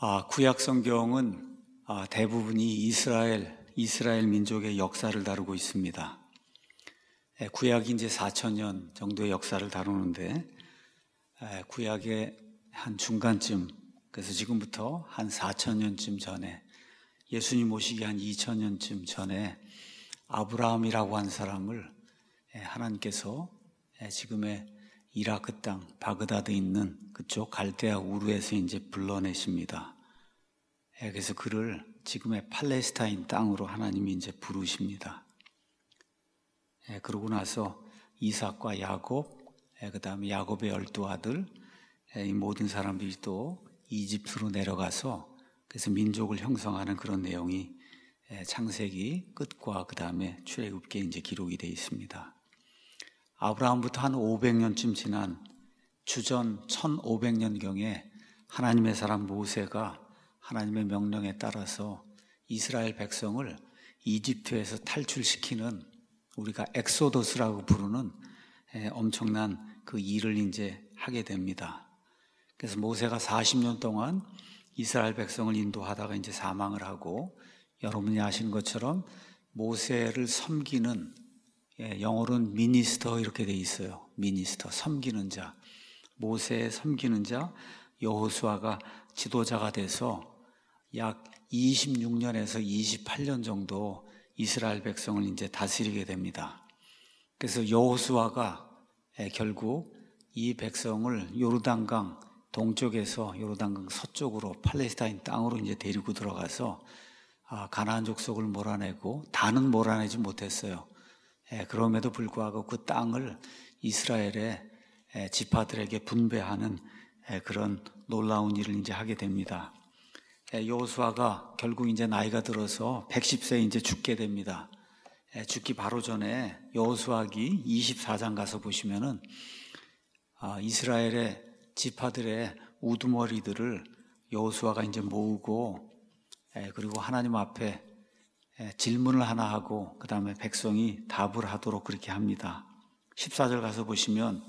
구약 성경은 대부분이 이스라엘 민족의 역사를 다루고 있습니다. 구약이 이제 4,000년 정도의 역사를 다루는데, 구약의 한 중간쯤, 그래서 지금부터 한 4,000년쯤 전에, 예수님 오시기 한 2,000년쯤 전에 아브라함이라고 한 사람을 하나님께서 지금의 이라크 땅 바그다드에 있는 그쪽 갈대아 우르에서 이제 불러내십니다. 그래서 그를 지금의 팔레스타인 땅으로 하나님이 이제 부르십니다. 그러고 나서 이삭과 야곱, 그 다음에 야곱의 12아들, 이 모든 사람들이 또 이집트로 내려가서 그래서 민족을 형성하는 그런 내용이 창세기 끝과 그 다음에 출애굽기에 이제 기록이 되어 있습니다. 아브라함부터 한 500년쯤 지난 주전 1500년경에 하나님의 사람 모세가 하나님의 명령에 따라서 이스라엘 백성을 이집트에서 탈출시키는, 우리가 엑소더스라고 부르는 엄청난 그 일을 이제 하게 됩니다. 그래서 모세가 40년 동안 이스라엘 백성을 인도하다가 이제 사망을 하고, 여러분이 아시는 것처럼 모세를 섬기는, 영어로는 미니스터 이렇게 돼 있어요. 미니스터, 섬기는 자. 모세의 섬기는 자 여호수아가 지도자가 돼서 약 26년에서 28년 정도 이스라엘 백성을 이제 다스리게 됩니다. 그래서 여호수아가 결국 이 백성을 요르단강 동쪽에서 요르단강 서쪽으로 팔레스타인 땅으로 이제 데리고 들어가서 가나안 족속을 몰아내고, 다는 몰아내지 못했어요. 그럼에도 불구하고 그 땅을 이스라엘의 지파들에게 분배하는 그런 놀라운 일을 이제 하게 됩니다. 여호수아가 결국 이제 나이가 들어서 110세에 이제 죽게 됩니다. 죽기 바로 전에 여호수아기 24장 가서 보시면은 이스라엘의 지파들의 우두머리들을 여호수아가 이제 모으고, 그리고 하나님 앞에 질문을 하나 하고 그 다음에 백성이 답을 하도록 그렇게 합니다. 14절 가서 보시면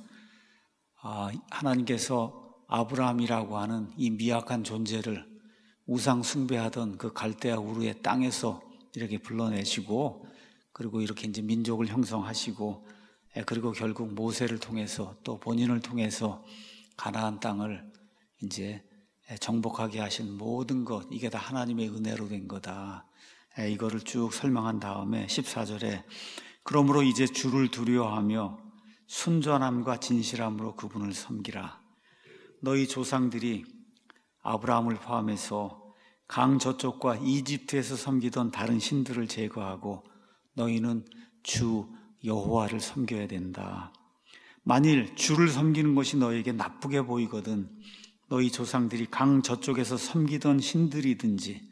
하나님께서 아브라함이라고 하는 이 미약한 존재를 우상 숭배하던 그 갈대아 우르의 땅에서 이렇게 불러내시고, 그리고 이렇게 이제 민족을 형성하시고, 그리고 결국 모세를 통해서 또 본인을 통해서 가나안 땅을 이제 정복하게 하신 모든 것, 이게 다 하나님의 은혜로 된 거다. 이거를 쭉 설명한 다음에 14절에 그러므로 이제 주를 두려워하며 순전함과 진실함으로 그분을 섬기라. 너희 조상들이 아브라함을 포함해서 강 저쪽과 이집트에서 섬기던 다른 신들을 제거하고 너희는 주 여호와를 섬겨야 된다. 만일 주를 섬기는 것이 너희에게 나쁘게 보이거든 너희 조상들이 강 저쪽에서 섬기던 신들이든지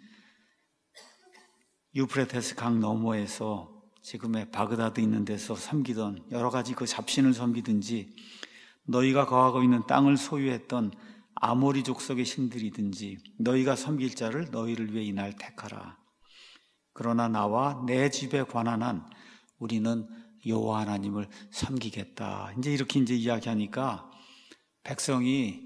유프라테스 강 너머에서 지금의 바그다드 있는 데서 섬기던 여러 가지 그 잡신을 섬기든지, 너희가 거하고 있는 땅을 소유했던 아모리 족속의 신들이든지 너희가 섬길 자를 너희를 위해 이날 택하라. 그러나 나와 내 집에 관한 한 우리는 여호와 하나님을 섬기겠다. 이제 이렇게 이제 이야기하니까 백성이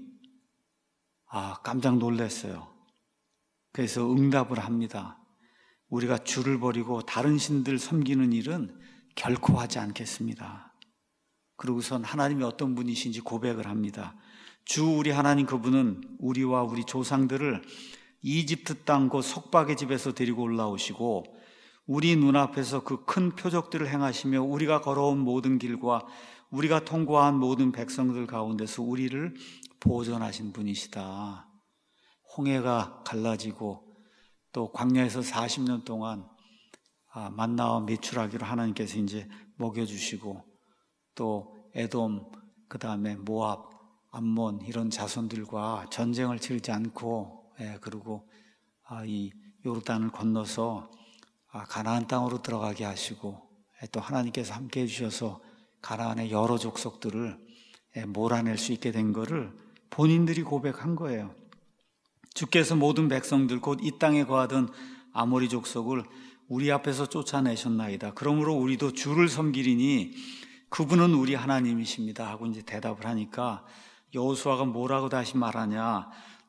깜짝 놀랐어요. 그래서 응답을 합니다. 우리가 주를 버리고 다른 신들 섬기는 일은 결코 하지 않겠습니다. 그러고선 하나님이 어떤 분이신지 고백을 합니다. 주 우리 하나님 그분은 우리와 우리 조상들을 이집트 땅 곧 속박의 집에서 데리고 올라오시고 우리 눈앞에서 그 큰 표적들을 행하시며 우리가 걸어온 모든 길과 우리가 통과한 모든 백성들 가운데서 우리를 보존하신 분이시다. 홍해가 갈라지고 또 광야에서 40년 동안 만나와 메추라기로 하나님께서 이제 먹여주시고, 또 에돔, 그 다음에 모압, 암몬 이런 자손들과 전쟁을 치르지 않고, 그리고 이 요르단을 건너서 가나안 땅으로 들어가게 하시고, 또 하나님께서 함께 해주셔서 가나안의 여러 족속들을 몰아낼 수 있게 된 거를 본인들이 고백한 거예요. 주께서 모든 백성들 곧 이 땅에 거하던 아모리 족속을 우리 앞에서 쫓아내셨나이다. 그러므로 우리도 주를 섬기리니 그분은 우리 하나님이십니다 하고 이제 대답을 하니까 여호수아가 뭐라고 다시 말하냐,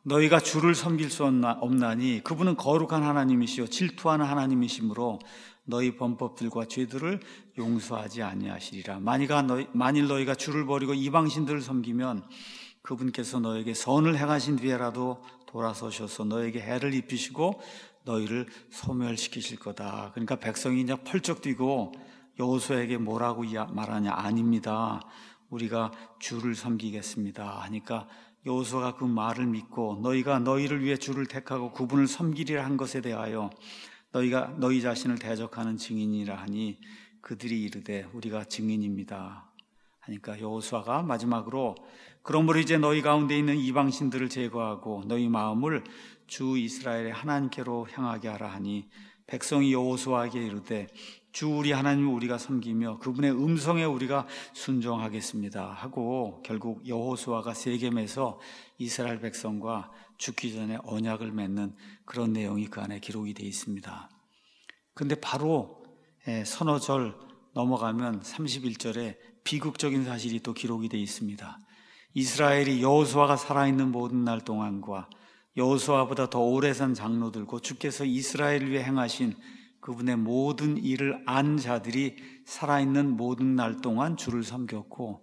너희가 주를 섬길 수 없나니 그분은 거룩한 하나님이시요 질투하는 하나님이시므로 너희 범법들과 죄들을 용서하지 아니하시리라. 만일 너희가 주를 버리고 이방신들을 섬기면 그분께서 너에게 선을 행하신 뒤에라도 돌아서셔서 너에게 해를 입히시고 너희를 소멸시키실 거다. 그러니까 백성이 이제 펄쩍 뛰고 여호수아에게 뭐라고 말하냐? 아닙니다. 우리가 주를 섬기겠습니다 하니까 여호수아가 그 말을 믿고 너희가 너희를 위해 주를 택하고 그분을 섬기리라 한 것에 대하여 너희가 너희 자신을 대적하는 증인이라 하니 그들이 이르되 우리가 증인입니다 하니까 여호수아가 마지막으로 그러므로 이제 너희 가운데 있는 이방신들을 제거하고 너희 마음을 주 이스라엘의 하나님께로 향하게 하라 하니 백성이 여호수아에게 이르되 주 우리 하나님을 우리가 섬기며 그분의 음성에 우리가 순종하겠습니다 하고 결국 여호수아가 세겜에서 이스라엘 백성과 죽기 전에 언약을 맺는 그런 내용이 그 안에 기록이 되어 있습니다. 그런데 바로 서너 절 넘어가면 31절에 비극적인 사실이 또 기록이 되어 있습니다. 이스라엘이 여호수아가 살아있는 모든 날 동안과 여호수아보다 더 오래 산 장로들과 주께서 이스라엘을 위해 행하신 그분의 모든 일을 안 자들이 살아있는 모든 날 동안 주를 섬겼고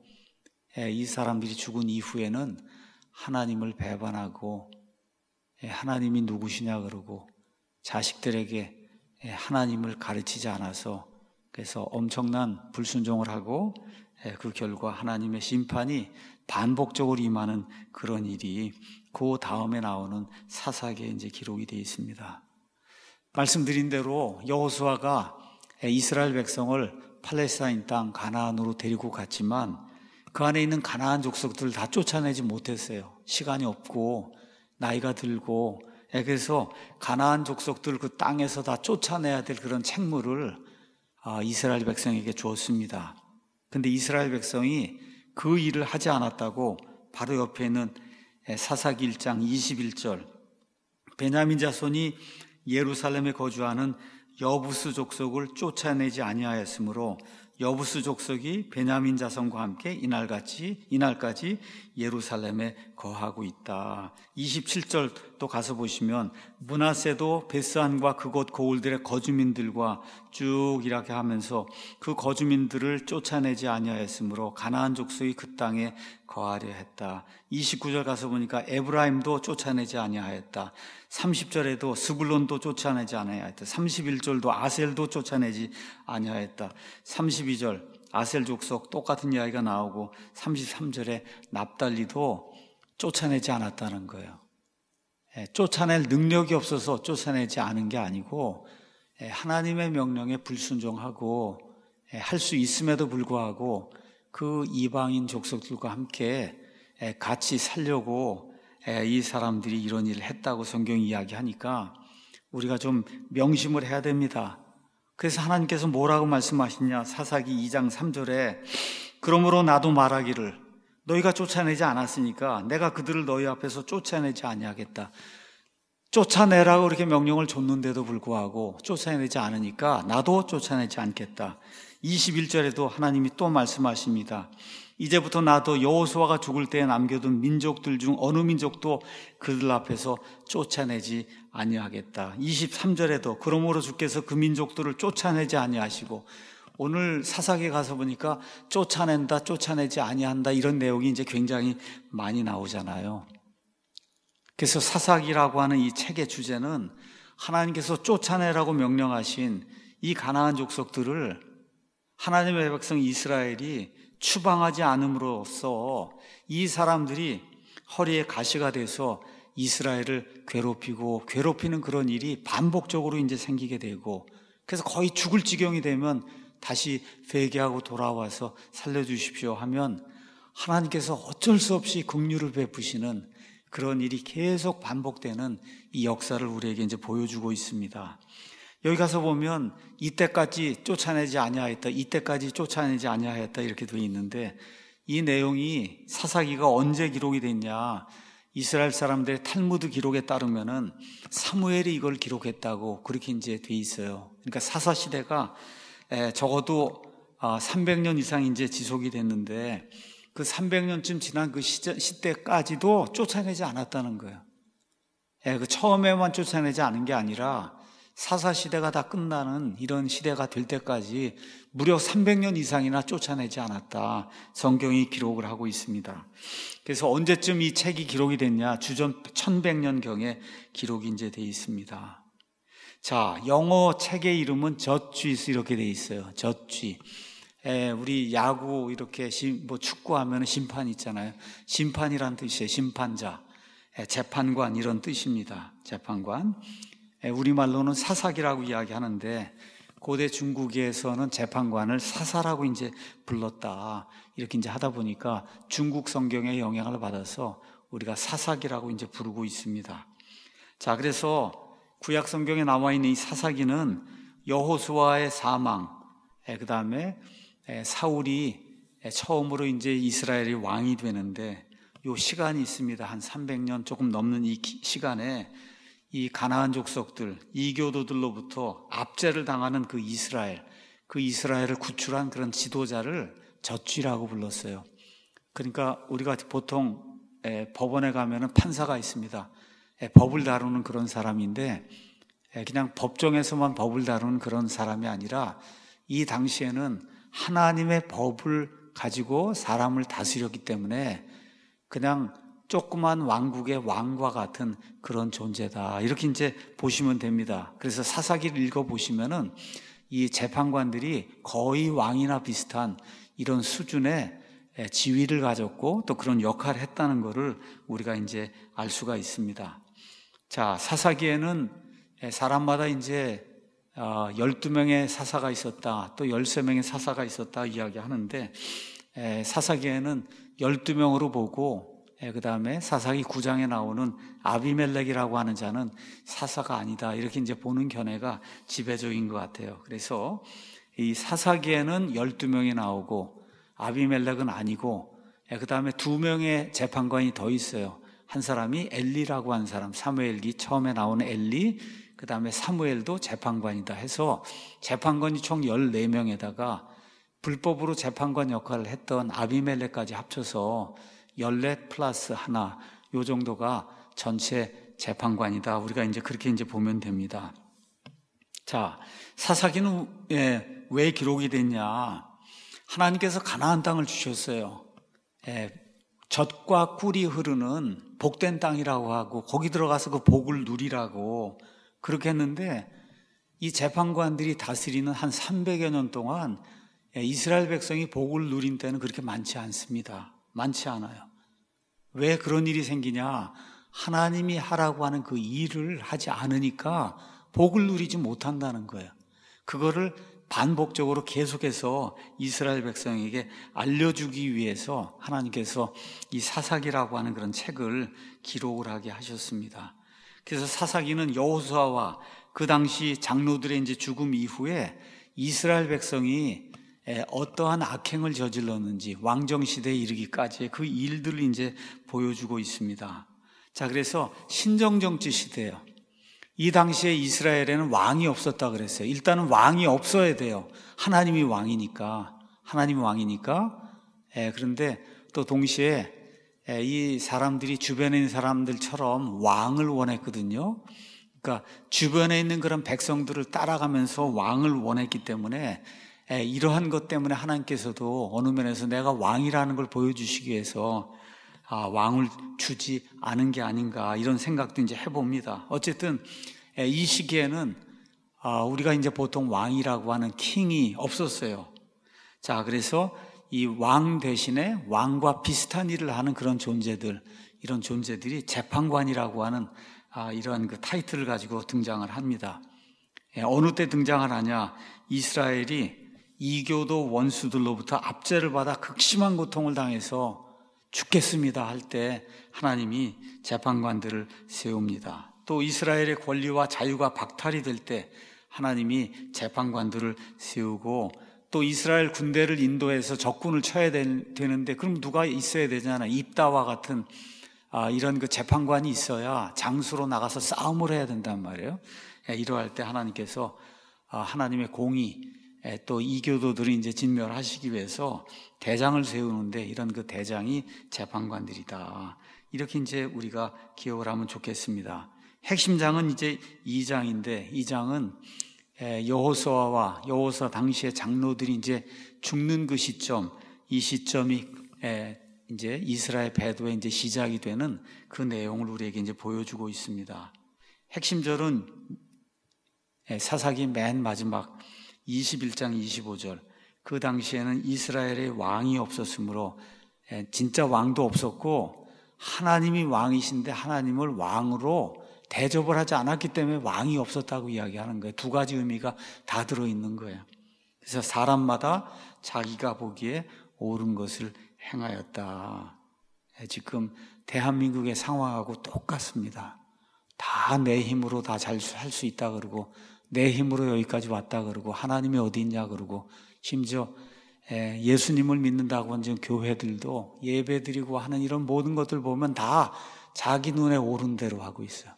이 사람들이 죽은 이후에는 하나님을 배반하고 하나님이 누구시냐 그러고 자식들에게 하나님을 가르치지 않아서 그래서 엄청난 불순종을 하고 그 결과 하나님의 심판이 반복적으로 임하는 그런 일이 그 다음에 나오는 사사기에 이제 기록이 되어 있습니다. 말씀드린 대로 여호수아가 이스라엘 백성을 팔레스타인 땅 가나안으로 데리고 갔지만 그 안에 있는 가나안 족속들을 다 쫓아내지 못했어요. 시간이 없고 나이가 들고 그래서 가나안 족속들 그 땅에서 다 쫓아내야 될 그런 책무를 이스라엘 백성에게 주었습니다. 그런데 이스라엘 백성이 그 일을 하지 않았다고 바로 옆에 있는 사사기 1장 21절 베냐민 자손이 예루살렘에 거주하는 여부스 족속을 쫓아내지 아니하였으므로 여부스 족속이 베냐민 자손과 함께 이날까지 예루살렘에 거하고 있다. 27절 또 가서 보시면 므낫세도 베스안과 그곳 고을들의 거주민들과 쭉 이렇게 하면서 그 거주민들을 쫓아내지 아니하였으므로 가나안 족속이 그 땅에 거하려 했다. 29절 가서 보니까 에브라임도 쫓아내지 아니하였다. 30절에도 스불론도 쫓아내지 아니하였다. 31절도 아셀도 쫓아내지 아니하였다. 32절 아셀 족속 똑같은 이야기가 나오고 33절에 납달리도 쫓아내지 않았다는 거예요. 쫓아낼 능력이 없어서 쫓아내지 않은 게 아니고 하나님의 명령에 불순종하고 할 수 있음에도 불구하고 그 이방인 족속들과 함께 같이 살려고 이 사람들이 이런 일을 했다고 성경이 이야기하니까 우리가 좀 명심을 해야 됩니다. 그래서 하나님께서 뭐라고 말씀하시냐? 사사기 2장 3절에 그러므로 나도 말하기를 너희가 쫓아내지 않았으니까 내가 그들을 너희 앞에서 쫓아내지 아니하겠다. 쫓아내라고 이렇게 명령을 줬는데도 불구하고 쫓아내지 않으니까 나도 쫓아내지 않겠다. 21절에도 하나님이 또 말씀하십니다. 이제부터 나도 여호수아가 죽을 때에 남겨둔 민족들 중 어느 민족도 그들 앞에서 쫓아내지 아니하겠다. 23절에도 그러므로 주께서 그 민족들을 쫓아내지 아니하시고 오늘 사사기에 가서 보니까 쫓아낸다, 쫓아내지 아니한다 이런 내용이 이제 굉장히 많이 나오잖아요. 그래서 사사기라고 하는 이 책의 주제는 하나님께서 쫓아내라고 명령하신 이 가나안 족속들을 하나님의 백성 이스라엘이 추방하지 않음으로써 이 사람들이 허리에 가시가 돼서 이스라엘을 괴롭히는 그런 일이 반복적으로 이제 생기게 되고 그래서 거의 죽을 지경이 되면 다시 회개하고 돌아와서 살려주십시오 하면 하나님께서 어쩔 수 없이 긍휼을 베푸시는 그런 일이 계속 반복되는 이 역사를 우리에게 이제 보여주고 있습니다. 여기 가서 보면 이때까지 쫓아내지 아니하였다, 이때까지 쫓아내지 아니하였다 이렇게 되어 있는데 이 내용이 사사기가 언제 기록이 됐냐? 이스라엘 사람들의 탈무드 기록에 따르면은 사무엘이 이걸 기록했다고 그렇게 이제 돼 있어요. 그러니까 사사 시대가 적어도 300년 이상 이제 지속이 됐는데 그 300년쯤 지난 그 시대까지도 쫓아내지 않았다는 거예요. 그 처음에만 쫓아내지 않은 게 아니라 사사시대가 다 끝나는 이런 시대가 될 때까지 무려 300년 이상이나 쫓아내지 않았다. 성경이 기록을 하고 있습니다. 그래서 언제쯤 이 책이 기록이 됐냐? 주전 1100년경에 기록이 이제 돼 있습니다. 자, 영어 책의 이름은 저쥐스 이렇게 돼 있어요. 저쥐. 우리 야구 이렇게 뭐 축구하면 심판 있잖아요. 심판이란 뜻이에요. 심판자. 재판관 이런 뜻입니다. 재판관. 우리말로는 사사기라고 이야기하는데 고대 중국에서는 재판관을 사사라고 이제 불렀다. 이렇게 이제 하다 보니까 중국 성경의 영향을 받아서 우리가 사사기라고 이제 부르고 있습니다. 자, 그래서 구약 성경에 나와 있는 이 사사기는 여호수아의 사망, 그 다음에 사울이 처음으로 이제 이스라엘이 왕이 되는데 요 시간이 있습니다. 한 300년 조금 넘는 이 시간에 이 가나안 족속들, 이교도들로부터 압제를 당하는 그 이스라엘을 구출한 그런 지도자를 저쥐라고 불렀어요. 그러니까 우리가 보통 법원에 가면은 판사가 있습니다. 법을 다루는 그런 사람인데 그냥 법정에서만 법을 다루는 그런 사람이 아니라 이 당시에는 하나님의 법을 가지고 사람을 다스렸기 때문에 그냥 조그만 왕국의 왕과 같은 그런 존재다. 이렇게 이제 보시면 됩니다. 그래서 사사기를 읽어보시면은 이 재판관들이 거의 왕이나 비슷한 이런 수준의 지위를 가졌고 또 그런 역할을 했다는 것을 우리가 이제 알 수가 있습니다. 자, 사사기에는 사람마다 이제 12명의 사사가 있었다, 또 13명의 사사가 있었다 이야기하는데 사사기에는 12명으로 보고 그 다음에 사사기 9장에 나오는 아비멜렉이라고 하는 자는 사사가 아니다. 이렇게 이제 보는 견해가 지배적인 것 같아요. 그래서 이 사사기에는 12명이 나오고 아비멜렉은 아니고 그 다음에 2명의 재판관이 더 있어요. 한 사람이 엘리라고 하는 사람, 사무엘기 처음에 나오는 엘리, 그 다음에 사무엘도 재판관이다 해서 재판관이 총 14명에다가 불법으로 재판관 역할을 했던 아비멜렉까지 합쳐서 14 플러스 하나, 요 정도가 전체 재판관이다. 우리가 이제 그렇게 이제 보면 됩니다. 자, 사사기는 왜 기록이 됐냐? 하나님께서 가나안 땅을 주셨어요. 젖과 꿀이 흐르는 복된 땅이라고 하고 거기 들어가서 그 복을 누리라고 그렇게 했는데 이 재판관들이 다스리는 한 300여 년 동안 이스라엘 백성이 복을 누린 때는 그렇게 많지 않습니다. 많지 않아요. 왜 그런 일이 생기냐? 하나님이 하라고 하는 그 일을 하지 않으니까 복을 누리지 못한다는 거예요. 그거를 반복적으로 계속해서 이스라엘 백성에게 알려주기 위해서 하나님께서 이 사사기라고 하는 그런 책을 기록을 하게 하셨습니다. 그래서 사사기는 여호수아와 그 당시 장로들의 이제 죽음 이후에 이스라엘 백성이 어떠한 악행을 저질렀는지 왕정시대에 이르기까지의 그 일들을 이제 보여주고 있습니다. 자, 그래서 신정정치 시대예요. 이 당시에 이스라엘에는 왕이 없었다 그랬어요. 일단은 왕이 없어야 돼요. 하나님이 왕이니까. 그런데 또 동시에 이 사람들이 주변에 있는 사람들처럼 왕을 원했거든요. 그러니까 주변에 있는 그런 백성들을 따라가면서 왕을 원했기 때문에 이러한 것 때문에 하나님께서도 어느 면에서 내가 왕이라는 걸 보여주시기 위해서 왕을 주지 않은 게 아닌가 이런 생각도 이제 해봅니다. 어쨌든 이 시기에는 우리가 이제 보통 왕이라고 하는 킹이 없었어요. 자, 그래서 이 왕 대신에 왕과 비슷한 일을 하는 그런 존재들, 이런 존재들이 재판관이라고 하는 이러한 그 타이틀을 가지고 등장을 합니다. 어느 때 등장을 하냐? 이스라엘이 이교도 원수들로부터 압제를 받아 극심한 고통을 당해서 죽겠습니다 할 때 하나님이 재판관들을 세웁니다. 또 이스라엘의 권리와 자유가 박탈이 될 때 하나님이 재판관들을 세우고 또 이스라엘 군대를 인도해서 적군을 쳐야 되는데 그럼 누가 있어야 되잖아. 입다와 같은 이런 그 재판관이 있어야 장수로 나가서 싸움을 해야 된단 말이에요. 이러할 때 하나님께서 하나님의 공의 또 이교도들이 이제 진멸하시기 위해서 대장을 세우는데 이런 그 대장이 재판관들이다. 이렇게 이제 우리가 기억을 하면 좋겠습니다. 핵심장은 이제 2장인데, 2장은 여호수아와 여호수아 당시의 장로들이 이제 죽는 그 시점, 이 시점이 이제 이스라엘 배도의 이제 시작이 되는 그 내용을 우리에게 이제 보여주고 있습니다. 핵심절은 사사기 맨 마지막 21장 25절. 그 당시에는 이스라엘의 왕이 없었으므로 진짜 왕도 없었고 하나님이 왕이신데 하나님을 왕으로 대접을 하지 않았기 때문에 왕이 없었다고 이야기하는 거예요. 두 가지 의미가 다 들어있는 거예요. 그래서 사람마다 자기가 보기에 옳은 것을 행하였다. 지금 대한민국의 상황하고 똑같습니다. 다 내 힘으로 다 잘 할 수 있다 그러고 내 힘으로 여기까지 왔다 그러고 하나님이 어디 있냐 그러고 심지어 예수님을 믿는다고 하는 교회들도 예배드리고 하는 이런 모든 것들 보면 다 자기 눈에 옳은 대로 하고 있어요.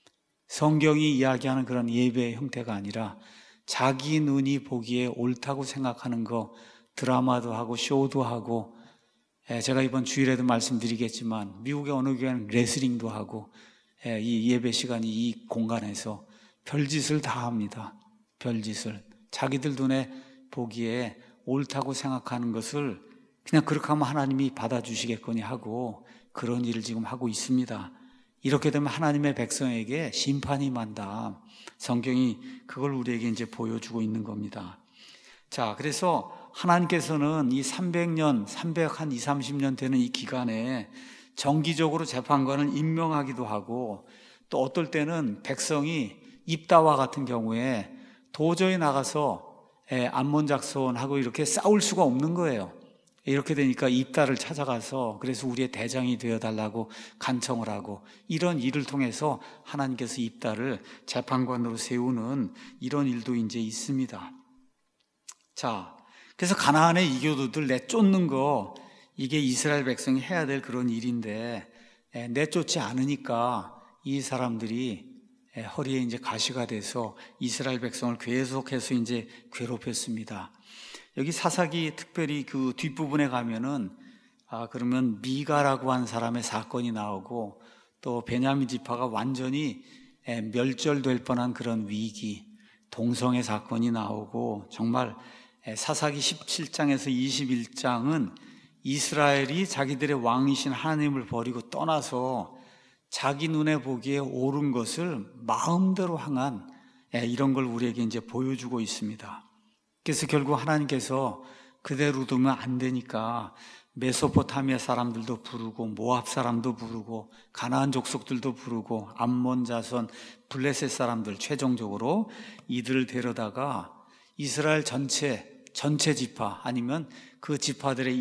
성경이 이야기하는 그런 예배의 형태가 아니라 자기 눈이 보기에 옳다고 생각하는 거, 드라마도 하고 쇼도 하고, 제가 이번 주일에도 말씀드리겠지만 미국의 어느 교회는 레슬링도 하고 이 예배 시간이 이 공간에서 별짓을 다 합니다. 별짓을. 자기들 눈에 보기에 옳다고 생각하는 것을 그냥 그렇게 하면 하나님이 받아주시겠거니 하고 그런 일을 지금 하고 있습니다. 이렇게 되면 하나님의 백성에게 심판이 임한다. 성경이 그걸 우리에게 이제 보여주고 있는 겁니다. 자, 그래서 하나님께서는 이 300년, 330년 되는 이 기간에 정기적으로 재판관을 임명하기도 하고 또 어떨 때는 백성이 입다와 같은 경우에 도저히 나가서 암몬작손하고 이렇게 싸울 수가 없는 거예요. 이렇게 되니까 입다를 찾아가서 그래서 우리의 대장이 되어달라고 간청을 하고 이런 일을 통해서 하나님께서 입다를 재판관으로 세우는 이런 일도 이제 있습니다. 자, 그래서 가나안의 이교도들 내쫓는 거 이게 이스라엘 백성이 해야 될 그런 일인데 내쫓지 않으니까 이 사람들이 허리에 이제 가시가 돼서 이스라엘 백성을 계속해서 이제 괴롭혔습니다. 여기 사사기 특별히 그 뒷부분에 가면은 그러면 미가라고 한 사람의 사건이 나오고 또 베냐민 지파가 완전히 멸절될 뻔한 그런 위기, 동성애 사건이 나오고 정말 사사기 17장에서 21장은 이스라엘이 자기들의 왕이신 하나님을 버리고 떠나서 자기 눈에 보기에 옳은 것을 마음대로 행한 이런 걸 우리에게 이제 보여주고 있습니다. 그래서 결국 하나님께서 그대로 두면 안 되니까 메소포타미아 사람들도 부르고 모압 사람도 부르고 가나안 족속들도 부르고 암몬 자손 블레셋 사람들 최종적으로 이들을 데려다가 이스라엘 전체 지파 아니면 그 지파들의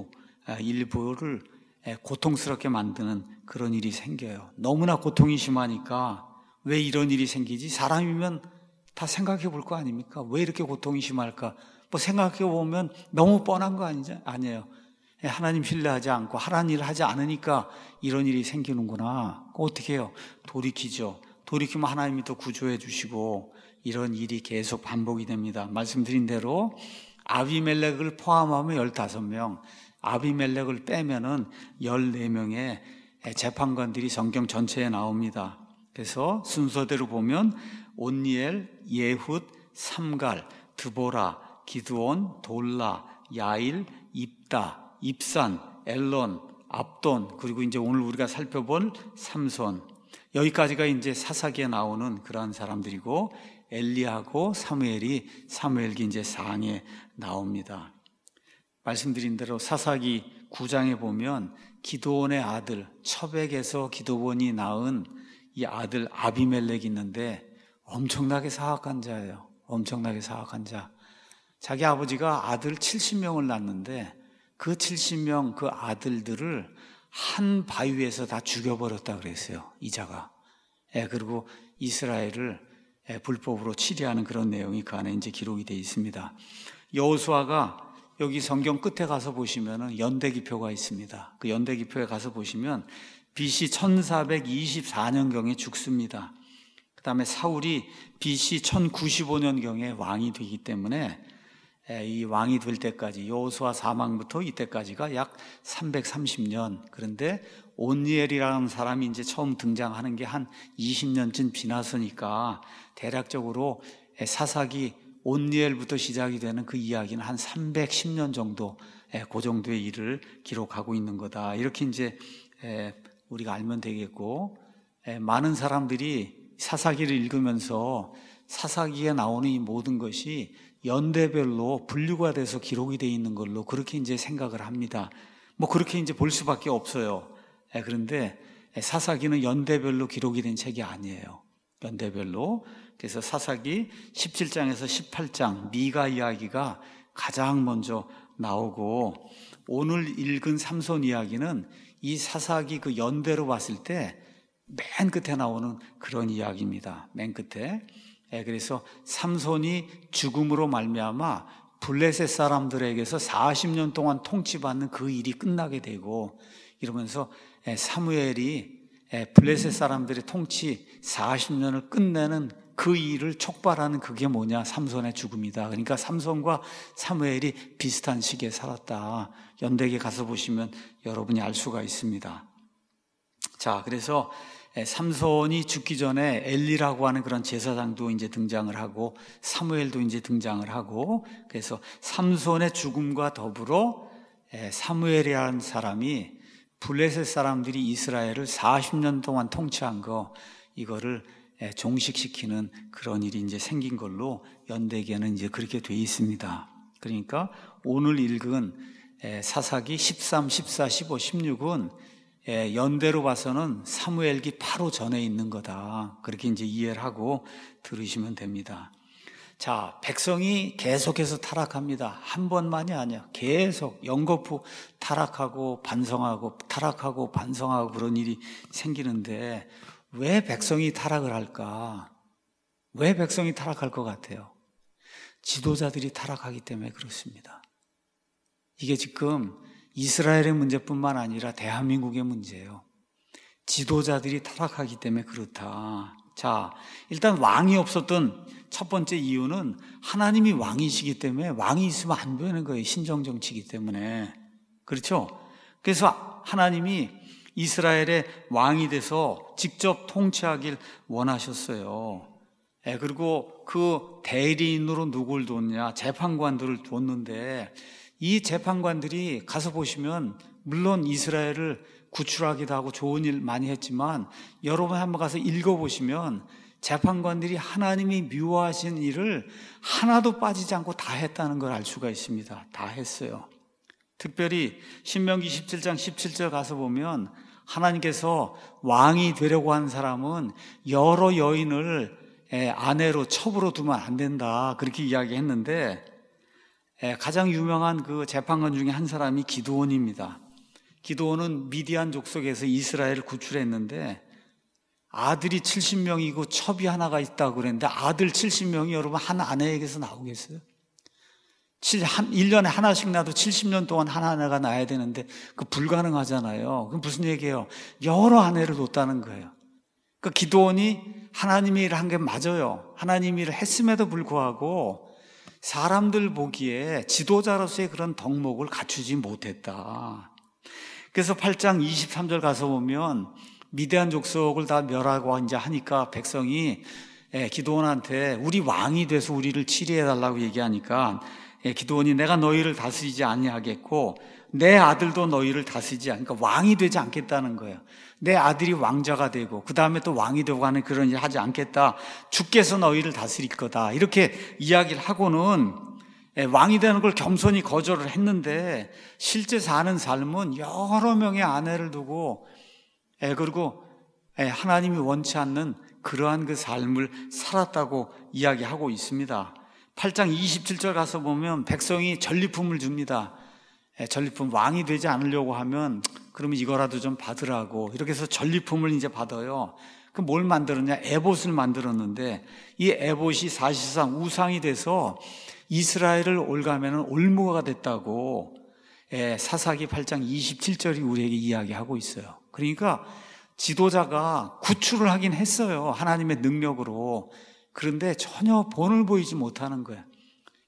일부를 고통스럽게 만드는 그런 일이 생겨요. 너무나 고통이 심하니까 왜 이런 일이 생기지? 사람이면 다 생각해 볼 거 아닙니까? 왜 이렇게 고통이 심할까? 뭐 생각해 보면 너무 뻔한 거 아니에요. 하나님 신뢰하지 않고 하나님 일을 하지 않으니까 이런 일이 생기는구나. 어떻게 해요? 돌이키죠. 돌이키면 하나님이 또 구조해 주시고 이런 일이 계속 반복이 됩니다. 말씀드린 대로 아비멜렉을 포함하면 15명, 아비멜렉을 빼면은 14명의 재판관들이 성경 전체에 나옵니다. 그래서 순서대로 보면 온니엘, 예훗, 삼갈, 드보라, 기드온, 돌라, 야일, 입다, 입산, 엘론, 압돈, 그리고 이제 오늘 우리가 살펴볼 삼손. 여기까지가 이제 사사기에 나오는 그러한 사람들이고 엘리야하고 사무엘기 이제 4장에 나옵니다. 말씀드린 대로 사사기 9장에 보면 기드온의 아들 첩액에서 기드온이 낳은 이 아들 아비멜렉이 있는데 엄청나게 사악한 자예요. 엄청나게 사악한 자. 자기 아버지가 아들 70명을 낳았는데 그 70명 그 아들들을 한 바위에서 다 죽여버렸다 그랬어요. 이자가. 그리고 이스라엘을 불법으로 치리하는 그런 내용이 그 안에 이제 기록이 되어 있습니다. 여호수아가 여기 성경 끝에 가서 보시면은 연대기표가 있습니다. 그 연대기표에 가서 보시면 BC 1424년경에 죽습니다. 그 다음에 사울이 BC 1095년경에 왕이 되기 때문에 이 왕이 될 때까지, 여호수아 사망부터 이때까지가 약 330년. 그런데 온니엘이라는 사람이 이제 처음 등장하는 게 한 20년쯤 지났으니까 대략적으로 사사기 온니엘부터 시작이 되는 그 이야기는 한 310년 정도, 그 정도의 일을 기록하고 있는 거다. 이렇게 이제 우리가 알면 되겠고, 많은 사람들이 사사기를 읽으면서 사사기에 나오는 이 모든 것이 연대별로 분류가 돼서 기록이 되어 있는 걸로 그렇게 이제 생각을 합니다. 뭐 그렇게 이제 볼 수밖에 없어요. 그런데 사사기는 연대별로 기록이 된 책이 아니에요. 연대별로. 그래서 사사기 17장에서 18장 미가 이야기가 가장 먼저 나오고, 오늘 읽은 삼손 이야기는 이 사사기 그 연대로 봤을 때 맨 끝에 나오는 그런 이야기입니다. 맨 끝에. 그래서 삼손이 죽음으로 말미암아 블레셋 사람들에게서 40년 동안 통치받는 그 일이 끝나게 되고, 이러면서 사무엘이 블레셋 사람들의 통치 40년을 끝내는 그 일을 촉발하는 그게 뭐냐? 삼손의 죽음이다. 그러니까 삼손과 사무엘이 비슷한 시기에 살았다. 연대기에 가서 보시면 여러분이 알 수가 있습니다. 자, 그래서 삼손이 죽기 전에 엘리라고 하는 그런 제사장도 이제 등장을 하고, 사무엘도 이제 등장을 하고, 그래서 삼손의 죽음과 더불어 사무엘이라는 사람이 블레셋 사람들이 이스라엘을 40년 동안 통치한 거, 이거를 종식시키는 그런 일이 이제 생긴 걸로 연대기에는 이제 그렇게 돼 있습니다. 그러니까 오늘 읽은 사사기 13, 14, 15, 16은 연대로 봐서는 사무엘기 바로 전에 있는 거다. 그렇게 이제 이해를 하고 들으시면 됩니다. 자, 백성이 계속해서 타락합니다. 한 번만이 아니야. 계속 연거푸 타락하고 반성하고 타락하고 반성하고 그런 일이 생기는데, 왜 백성이 타락을 할까? 왜 백성이 타락할 것 같아요? 지도자들이 타락하기 때문에 그렇습니다. 이게 지금 이스라엘의 문제뿐만 아니라 대한민국의 문제예요. 지도자들이 타락하기 때문에 그렇다. 자, 일단 왕이 없었던 첫 번째 이유는 하나님이 왕이시기 때문에, 왕이 있으면 안 되는 거예요. 신정정치이기 때문에. 그렇죠? 그래서 하나님이 이스라엘의 왕이 돼서 직접 통치하길 원하셨어요. 그리고 그 대리인으로 누굴 뒀냐? 재판관들을 뒀는데, 이 재판관들이 가서 보시면 물론 이스라엘을 구출하기도 하고 좋은 일 많이 했지만, 여러분 한번 가서 읽어보시면 재판관들이 하나님이 미워하신 일을 하나도 빠지지 않고 다 했다는 걸 알 수가 있습니다. 다 했어요. 특별히 신명기 17장 17절 가서 보면 하나님께서 왕이 되려고 한 사람은 여러 여인을 아내로 첩으로 두면 안 된다, 그렇게 이야기했는데, 가장 유명한 그 재판관 중에 한 사람이 기드온입니다. 기드온은 미디안 족속에서 이스라엘을 구출했는데 아들이 70명이고 첩이 하나가 있다고 그랬는데, 아들 70명이 여러분 한 아내에게서 나오겠어요? 1년에 하나씩 낳아도 70년 동안 하나가 낳아야 되는데 그 불가능하잖아요. 그럼 무슨 얘기예요? 여러 아내를 뒀다는 거예요. 그 기드온이 하나님의 일을 한 게 맞아요. 하나님의 일을 했음에도 불구하고 사람들 보기에 지도자로서의 그런 덕목을 갖추지 못했다. 그래서 8장 23절 가서 보면 미디안 족속을 다 멸하고 이제 하니까 백성이 기드온한테 우리 왕이 돼서 우리를 치리해달라고 얘기하니까, 기드온이 내가 너희를 다스리지 아니하겠고 내 아들도 너희를 다스리지 않으니까 왕이 되지 않겠다는 거예요. 내 아들이 왕자가 되고 그 다음에 또 왕이 되고 하는 그런 일 하지 않겠다. 주께서 너희를 다스릴 거다. 이렇게 이야기를 하고는 왕이 되는 걸 겸손히 거절을 했는데, 실제 사는 삶은 여러 명의 아내를 두고 그리고 하나님이 원치 않는 그러한 그 삶을 살았다고 이야기하고 있습니다. 8장 27절 가서 보면 백성이 전리품을 줍니다. 전리품, 왕이 되지 않으려고 하면 그러면 이거라도 좀 받으라고, 이렇게 해서 전리품을 이제 받아요. 그 뭘 만들었냐? 에봇을 만들었는데, 이 에봇이 사실상 우상이 돼서 이스라엘을 올가면은 올무가 됐다고 사사기 8장 27절이 우리에게 이야기하고 있어요. 그러니까 지도자가 구출을 하긴 했어요, 하나님의 능력으로. 그런데 전혀 본을 보이지 못하는 거예요.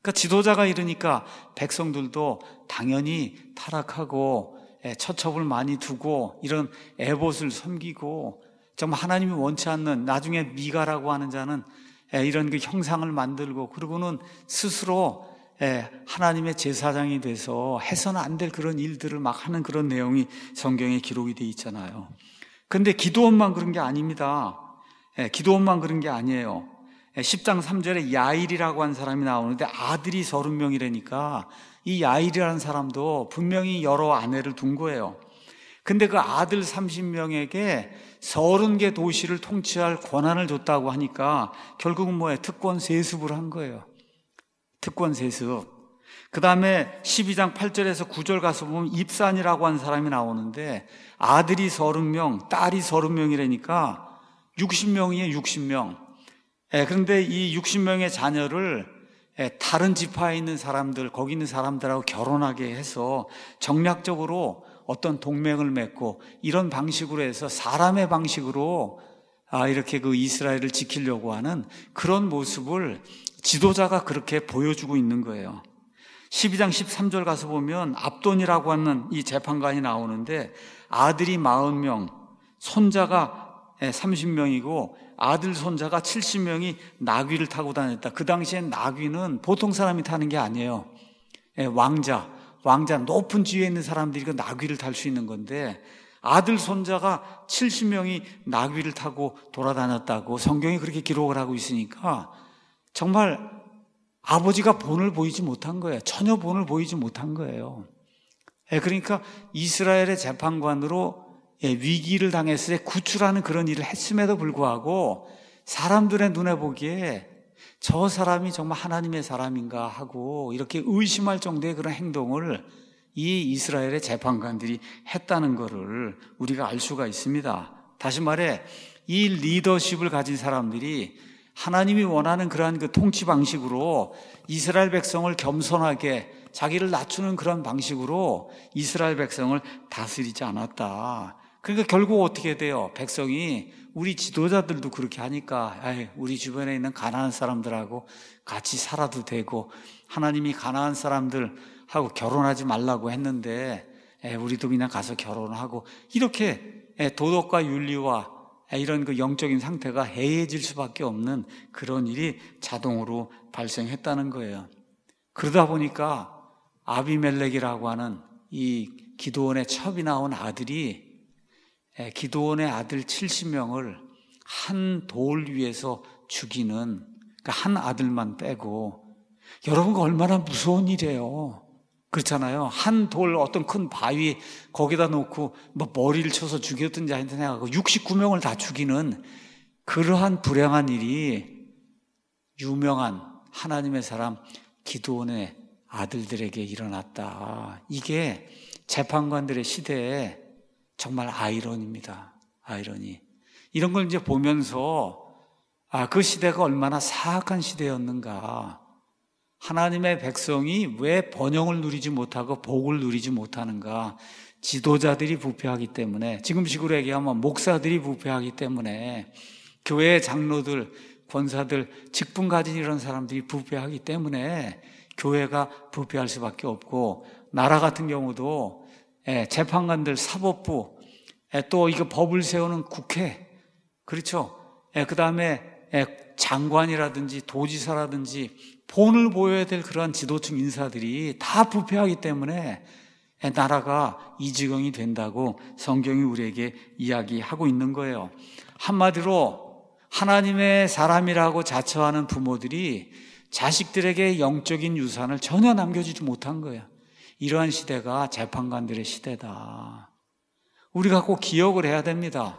그러니까 지도자가 이러니까 백성들도 당연히 타락하고 처첩을 많이 두고 이런 에봇을 섬기고 정말 하나님이 원치 않는, 나중에 미가라고 하는 자는 이런 그 형상을 만들고 그러고는 스스로 하나님의 제사장이 돼서 해서는 안 될 그런 일들을 막 하는 그런 내용이 성경에 기록이 되어 있잖아요. 그런데 기드온만 그런 게 아닙니다. 기드온만 그런 게 아니에요. 10장 3절에 야일이라고 한 사람이 나오는데 아들이 30명이라니까 이 야일이라는 사람도 분명히 여러 아내를 둔 거예요. 근데 그 아들 30명에게 30개 도시를 통치할 권한을 줬다고 하니까 결국은 뭐예요? 특권 세습을 한 거예요. 특권 세습. 그 다음에 12장 8절에서 9절 가서 보면 입산이라고 한 사람이 나오는데 아들이 30명, 딸이 30명이라니까 60명이에요, 60명. 그런데 이 60명의 자녀를 다른 지파에 있는 사람들, 거기 있는 사람들하고 결혼하게 해서 정략적으로 어떤 동맹을 맺고 이런 방식으로 해서 사람의 방식으로 이렇게 그 이스라엘을 지키려고 하는 그런 모습을 지도자가 그렇게 보여주고 있는 거예요. 12장 13절 가서 보면 압돈이라고 하는 이 재판관이 나오는데 아들이 40명, 손자가 30명이고 아들 손자가 70명이 나귀를 타고 다녔다. 그 당시엔 나귀는 보통 사람이 타는 게 아니에요. 왕자 높은 지위에 있는 사람들이 그 나귀를 탈 수 있는 건데 아들 손자가 70명이 나귀를 타고 돌아다녔다고 성경이 그렇게 기록을 하고 있으니까 정말 아버지가 본을 보이지 못한 거예요. 전혀 본을 보이지 못한 거예요. 그러니까 이스라엘의 재판관으로 위기를 당했을 때 구출하는 그런 일을 했음에도 불구하고 사람들의 눈에 보기에 저 사람이 정말 하나님의 사람인가 하고 이렇게 의심할 정도의 그런 행동을 이 이스라엘의 재판관들이 했다는 것을 우리가 알 수가 있습니다. 다시 말해 이 리더십을 가진 사람들이 하나님이 원하는 그러한 그 통치 방식으로 이스라엘 백성을 겸손하게 자기를 낮추는 그런 방식으로 이스라엘 백성을 다스리지 않았다. 그러니까 결국 어떻게 돼요? 백성이 우리 지도자들도 그렇게 하니까 우리 주변에 있는 가난한 사람들하고 같이 살아도 되고 하나님이 가난한 사람들하고 결혼하지 말라고 했는데 우리도 그냥 가서 결혼하고 이렇게 도덕과 윤리와 이런 그 영적인 상태가 해이해질 수밖에 없는 그런 일이 자동으로 발생했다는 거예요. 그러다 보니까 아비멜렉이라고 하는 이 기드온의 첩이 나온 아들이 기드온의 아들 70명을 한 돌 위에서 죽이는, 그러니까 한 아들만 빼고, 여러분, 그 얼마나 무서운 일이에요. 그렇잖아요. 한 돌, 어떤 큰 바위 거기다 놓고 뭐 머리를 쳐서 죽였든지 하여튼 해가지고 69명을 다 죽이는 그러한 불행한 일이 유명한 하나님의 사람 기드온의 아들들에게 일어났다. 이게 재판관들의 시대에 정말 아이러니입니다. 아이러니. 이런 걸 이제 보면서 그 시대가 얼마나 사악한 시대였는가. 하나님의 백성이 왜 번영을 누리지 못하고 복을 누리지 못하는가. 지도자들이 부패하기 때문에, 지금식으로 얘기하면 목사들이 부패하기 때문에, 교회의 장로들, 권사들, 직분 가진 이런 사람들이 부패하기 때문에 교회가 부패할 수밖에 없고, 나라 같은 경우도 재판관들, 사법부, 또 이거 법을 세우는 국회, 그렇죠? 그 다음에 장관이라든지 도지사라든지 본을 보여야 될 그러한 지도층 인사들이 다 부패하기 때문에 나라가 이 지경이 된다고 성경이 우리에게 이야기하고 있는 거예요. 한마디로 하나님의 사람이라고 자처하는 부모들이 자식들에게 영적인 유산을 전혀 남겨주지 못한 거예요. 이러한 시대가 재판관들의 시대다. 우리가 꼭 기억을 해야 됩니다.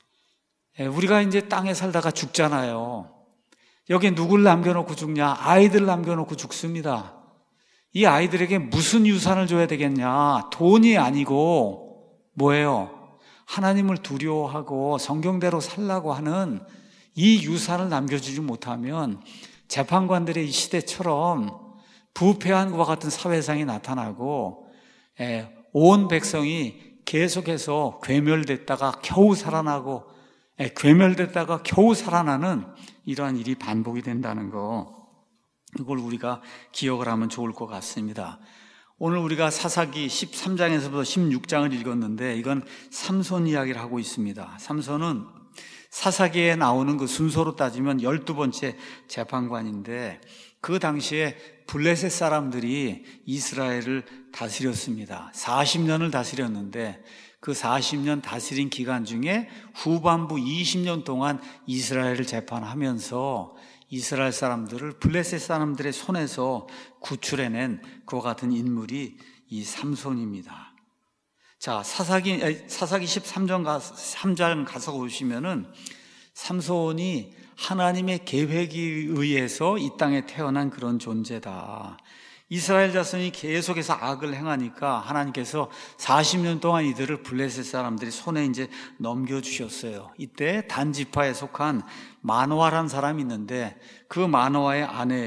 우리가 이제 땅에 살다가 죽잖아요. 여기에 누굴 남겨놓고 죽냐? 아이들 남겨놓고 죽습니다. 이 아이들에게 무슨 유산을 줘야 되겠냐? 돈이 아니고 뭐예요? 하나님을 두려워하고 성경대로 살라고 하는 이 유산을 남겨주지 못하면 재판관들의 이 시대처럼 부패한 것과 같은 사회상이 나타나고 온 백성이 계속해서 괴멸됐다가 겨우 살아나고 괴멸됐다가 겨우 살아나는 이러한 일이 반복이 된다는 거. 이걸 우리가 기억을 하면 좋을 것 같습니다. 오늘 우리가 사사기 13장에서부터 16장을 읽었는데 이건 삼손 이야기를 하고 있습니다. 삼손은 사사기에 나오는 그 순서로 따지면 12번째 재판관인데 그 당시에 블레셋 사람들이 이스라엘을 다스렸습니다. 40년을 다스렸는데 그 40년 다스린 기간 중에 후반부 20년 동안 이스라엘을 재판하면서 이스라엘 사람들을 블레셋 사람들의 손에서 구출해낸 그와 같은 인물이 이 삼손입니다. 자, 사사기 13장 가서 보시면은 삼손이 하나님의 계획에 의해서 이 땅에 태어난 그런 존재다. 이스라엘 자손이 계속해서 악을 행하니까 하나님께서 40년 동안 이들을 블레셋 사람들이 손에 이제 넘겨주셨어요. 이때 단 지파에 속한 마노아라는 사람이 있는데 그 마노아의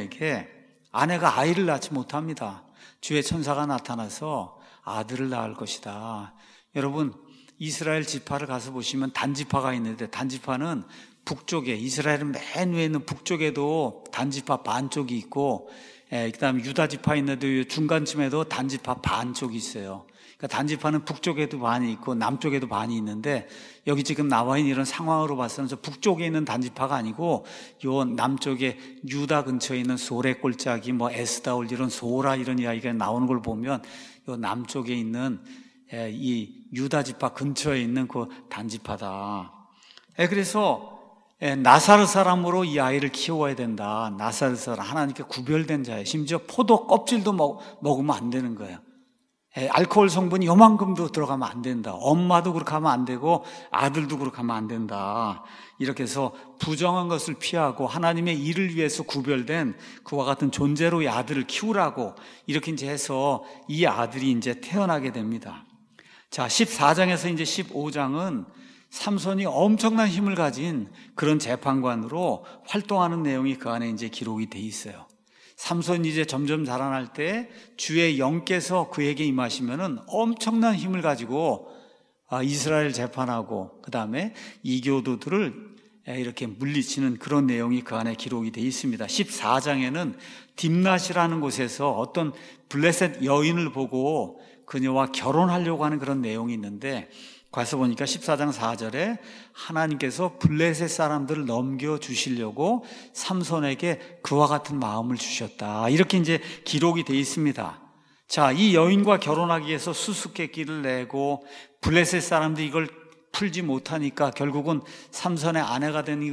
아내가 아이를 낳지 못합니다. 주의 천사가 나타나서 아들을 낳을 것이다. 여러분, 이스라엘 지파를 가서 보시면 단지파가 있는데 단지파는 북쪽에, 이스라엘은 맨 위에 있는 북쪽에도 단지파 반쪽이 있고 그 다음에 유다 지파 있는데 중간쯤에도 단지파 반쪽이 있어요. 그러니까 단지파는 북쪽에도 반이 있고 남쪽에도 반이 있는데 여기 지금 나와 있는 이런 상황으로 봐서는 저 북쪽에 있는 단지파가 아니고 요 남쪽에 유다 근처에 있는 소레 꼴짜기 에스다올 이런 소라 이런 이야기가 나오는 걸 보면 요 남쪽에 있는 이 유다 지파 근처에 있는 그 단지파다. 그래서 나사렛 사람으로 이 아이를 키워야 된다. 나사렛 사람, 하나님께 구별된 자예요. 심지어 포도 껍질도 먹으면 안 되는 거예요. 알코올 성분이 요만큼도 들어가면 안 된다. 엄마도 그렇게 하면 안 되고 아들도 그렇게 하면 안 된다. 이렇게 해서 부정한 것을 피하고 하나님의 일을 위해서 구별된 그와 같은 존재로 이 아들을 키우라고 이렇게 이제 해서 이 아들이 이제 태어나게 됩니다. 자, 14장에서 이제 15장은 삼손이 엄청난 힘을 가진 그런 재판관으로 활동하는 내용이 그 안에 이제 기록이 돼 있어요. 삼손이 이제 점점 자라날 때 주의 영께서 그에게 임하시면은 엄청난 힘을 가지고 이스라엘 재판하고 그 다음에 이교도들을 이렇게 물리치는 그런 내용이 그 안에 기록이 돼 있습니다. 14장에는 딥낫이라는 곳에서 어떤 블레셋 여인을 보고 그녀와 결혼하려고 하는 그런 내용이 있는데 가서 보니까 14장 4절에 하나님께서 블레셋 사람들을 넘겨주시려고 삼손에게 그와 같은 마음을 주셨다. 이렇게 이제 기록이 되어 있습니다. 자, 이 여인과 결혼하기 위해서 수수께끼를 내고 블레셋 사람들이 이걸 풀지 못하니까 결국은 삼손의 아내가 된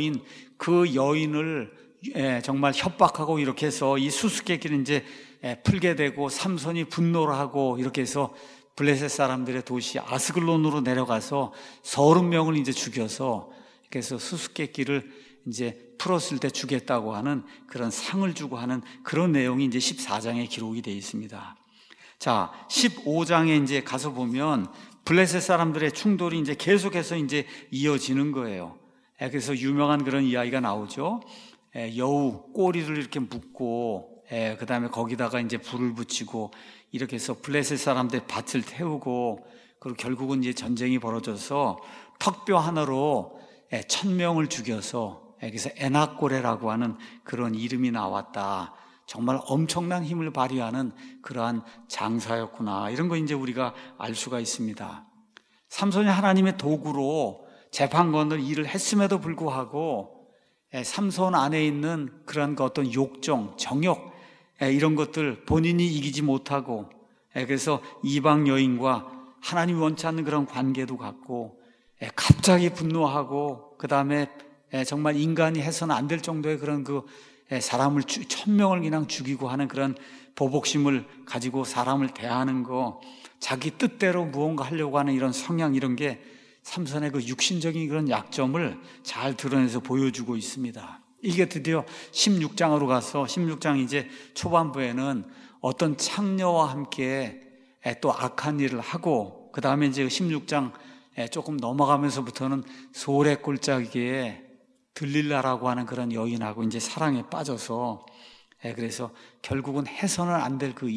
그 여인을 정말 협박하고 이렇게 해서 이 수수께끼를 이제 풀게 되고 삼손이 분노를 하고 이렇게 해서 블레셋 사람들의 도시 아스글론으로 내려가서 30명을 이제 죽여서 그래서 수수께끼를 이제 풀었을 때 주겠다고 하는 그런 상을 주고 하는 그런 내용이 이제 14장에 기록이 되어 있습니다. 자, 15장에 이제 가서 보면 블레셋 사람들의 충돌이 이제 계속해서 이제 이어지는 거예요. 그래서 유명한 그런 이야기가 나오죠. 여우 꼬리를 이렇게 묶고 그 다음에 거기다가 이제 불을 붙이고 이렇게 해서 블레셋 사람들 밭을 태우고 그리고 결국은 이제 전쟁이 벌어져서 턱뼈 하나로 1000명을 죽여서 그래서 에낙고레라고 하는 그런 이름이 나왔다. 정말 엄청난 힘을 발휘하는 그러한 장사였구나. 이런 거 이제 우리가 알 수가 있습니다. 삼손이 하나님의 도구로 재판관을 일을 했음에도 불구하고 삼손 안에 있는 그런 어떤 욕정, 정욕 이런 것들 본인이 이기지 못하고 그래서 이방 여인과 하나님이 원치 않는 그런 관계도 갖고 갑자기 분노하고 그 다음에 정말 인간이 해서는 안 될 정도의 그런 그 사람을 1000명을 그냥 죽이고 하는 그런 보복심을 가지고 사람을 대하는 거, 자기 뜻대로 무언가 하려고 하는 이런 성향, 이런 게 삼손의 그 육신적인 그런 약점을 잘 드러내서 보여주고 있습니다. 이게 드디어 16장으로 가서 16장 이제 초반부에는 어떤 창녀와 함께 또 악한 일을 하고 그 다음에 이제 16장 조금 넘어가면서부터는 소래 꼴짜기에 들릴라라고 하는 그런 여인하고 이제 사랑에 빠져서 그래서 결국은 해서는 안 될 그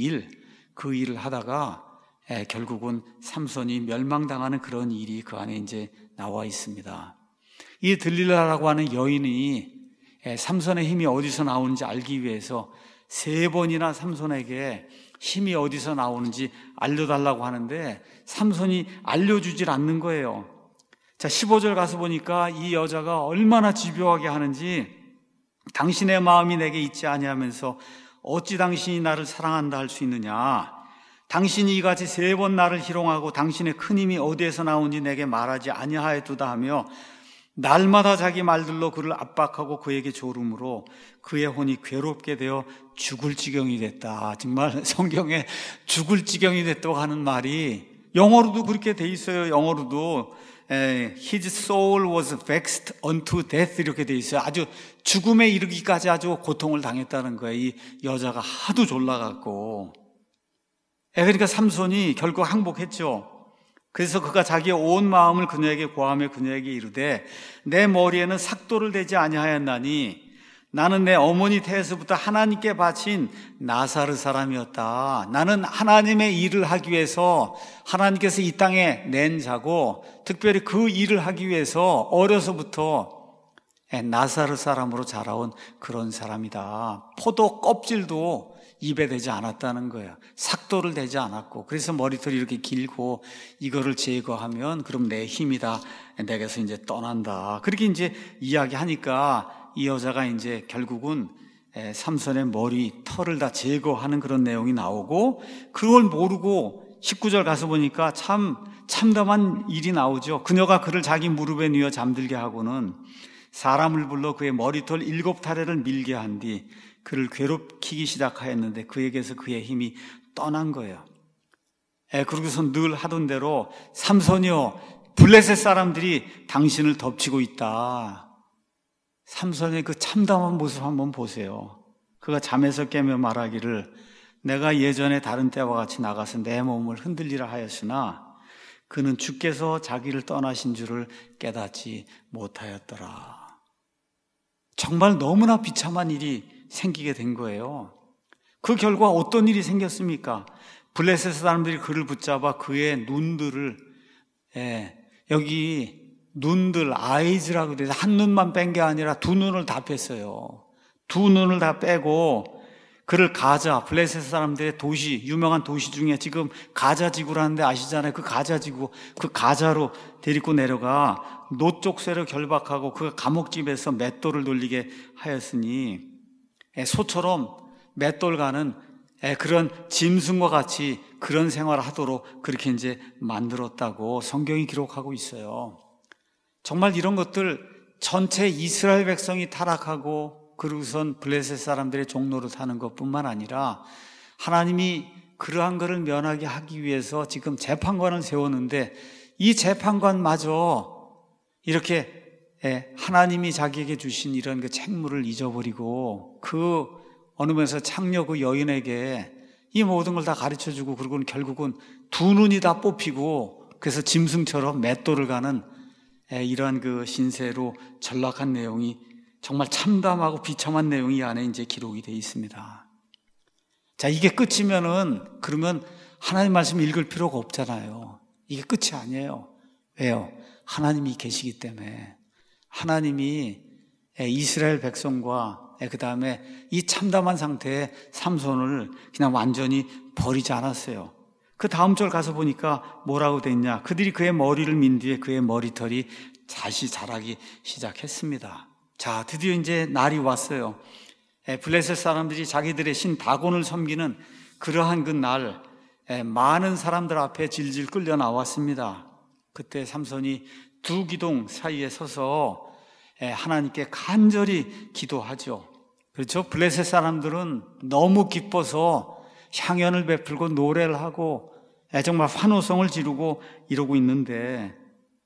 일을 하다가 결국은 삼손이 멸망당하는 그런 일이 그 안에 이제 나와 있습니다. 이 들릴라라고 하는 여인이 삼손의 힘이 어디서 나오는지 알기 위해서 3번이나 삼손에게 힘이 어디서 나오는지 알려달라고 하는데 삼손이 알려주질 않는 거예요. 자, 15절 가서 보니까 이 여자가 얼마나 집요하게 하는지, 당신의 마음이 내게 있지 아니하면서 어찌 당신이 나를 사랑한다 할 수 있느냐. 당신이 이같이 3번 나를 희롱하고 당신의 큰 힘이 어디에서 나오는지 내게 말하지 아니하였도다 하며 날마다 자기 말들로 그를 압박하고 그에게 조름으로 그의 혼이 괴롭게 되어 죽을 지경이 됐다. 정말 성경에 죽을 지경이 됐다고 하는 말이 영어로도 그렇게 돼 있어요. 영어로도 His soul was vexed unto death 이렇게 돼 있어요. 아주 죽음에 이르기까지 아주 고통을 당했다는 거예요. 이 여자가 하도 졸라갖고. 그러니까 삼손이 결국 항복했죠. 그래서 그가 자기의 온 마음을 그녀에게 고하며 그녀에게 이르되 내 머리에는 삭도를 대지 아니하였나니 나는 내 어머니 태에서부터 하나님께 바친 나사르 사람이었다. 나는 하나님의 일을 하기 위해서 하나님께서 이 땅에 낸 자고 특별히 그 일을 하기 위해서 어려서부터 나사르 사람으로 자라온 그런 사람이다. 포도 껍질도 입에 대지 않았다는 거예요. 삭도를 대지 않았고, 그래서 머리털이 이렇게 길고 이거를 제거하면 그럼 내 힘이다. 내게서 이제 떠난다. 그렇게 이제 이야기하니까 이 여자가 이제 결국은 삼손의 머리털을 다 제거하는 그런 내용이 나오고, 그걸 모르고 19절 가서 보니까 참담한 일이 나오죠. 그녀가 그를 자기 무릎에 누워 잠들게 하고는 사람을 불러 그의 머리털 7타래를 밀게 한 뒤 그를 괴롭히기 시작하였는데 그에게서 그의 힘이 떠난 거예요. 그러고서 늘 하던 대로 삼손이여 블레셋 사람들이 당신을 덮치고 있다. 삼손의 그 참담한 모습 한번 보세요. 그가 잠에서 깨며 말하기를 내가 예전에 다른 때와 같이 나가서 내 몸을 흔들리라 하였으나 그는 주께서 자기를 떠나신 줄을 깨닫지 못하였더라. 정말 너무나 비참한 일이 생기게 된 거예요. 그 결과 어떤 일이 생겼습니까? 블레셋 사람들이 그를 붙잡아 그의 눈들을, 여기 눈들, 아이즈라고 돼서 한 눈만 뺀 게 아니라 두 눈을 다 뺐어요. 두 눈을 다 빼고 그를 가자, 블레셋 사람들의 도시, 유명한 도시 중에 지금 가자 지구라는데 아시잖아요. 그 가자 지구, 그 가자로 데리고 내려가 노쪽새로 결박하고 그 감옥집에서 맷돌을 돌리게 하였으니 소처럼 맷돌 가는 그런 짐승과 같이 그런 생활을 하도록 그렇게 이제 만들었다고 성경이 기록하고 있어요. 정말 이런 것들 전체 이스라엘 백성이 타락하고 그러고선 블레셋 사람들의 종로로 사는 것뿐만 아니라 하나님이 그러한 것을 면하게 하기 위해서 지금 재판관을 세웠는데 이 재판관마저 이렇게 하나님이 자기에게 주신 이런 그 책무를 잊어버리고 그 어느 면에서 창녀 그 여인에게 이 모든 걸 다 가르쳐주고 그러고는 결국은 두 눈이 다 뽑히고 그래서 짐승처럼 맷돌을 가는 이러한 그 신세로 전락한 내용이 정말 참담하고 비참한 내용이 이 안에 이제 기록이 되어 있습니다. 자, 이게 끝이면은 그러면 하나님 말씀 읽을 필요가 없잖아요. 이게 끝이 아니에요. 왜요? 하나님이 계시기 때문에. 하나님이 이스라엘 백성과 그 다음에 이 참담한 상태의 삼손을 그냥 완전히 버리지 않았어요. 그 다음 절 가서 보니까 뭐라고 돼 있냐? 그들이 그의 머리를 민 뒤에 그의 머리털이 다시 자라기 시작했습니다. 자, 드디어 이제 날이 왔어요. 블레셋 사람들이 자기들의 신 다곤을 섬기는 그러한 그 날, 많은 사람들 앞에 질질 끌려 나왔습니다. 그때 삼손이 두 기둥 사이에 서서 하나님께 간절히 기도하죠. 그렇죠? 블레셋 사람들은 너무 기뻐서 향연을 베풀고 노래를 하고 정말 환호성을 지르고 이러고 있는데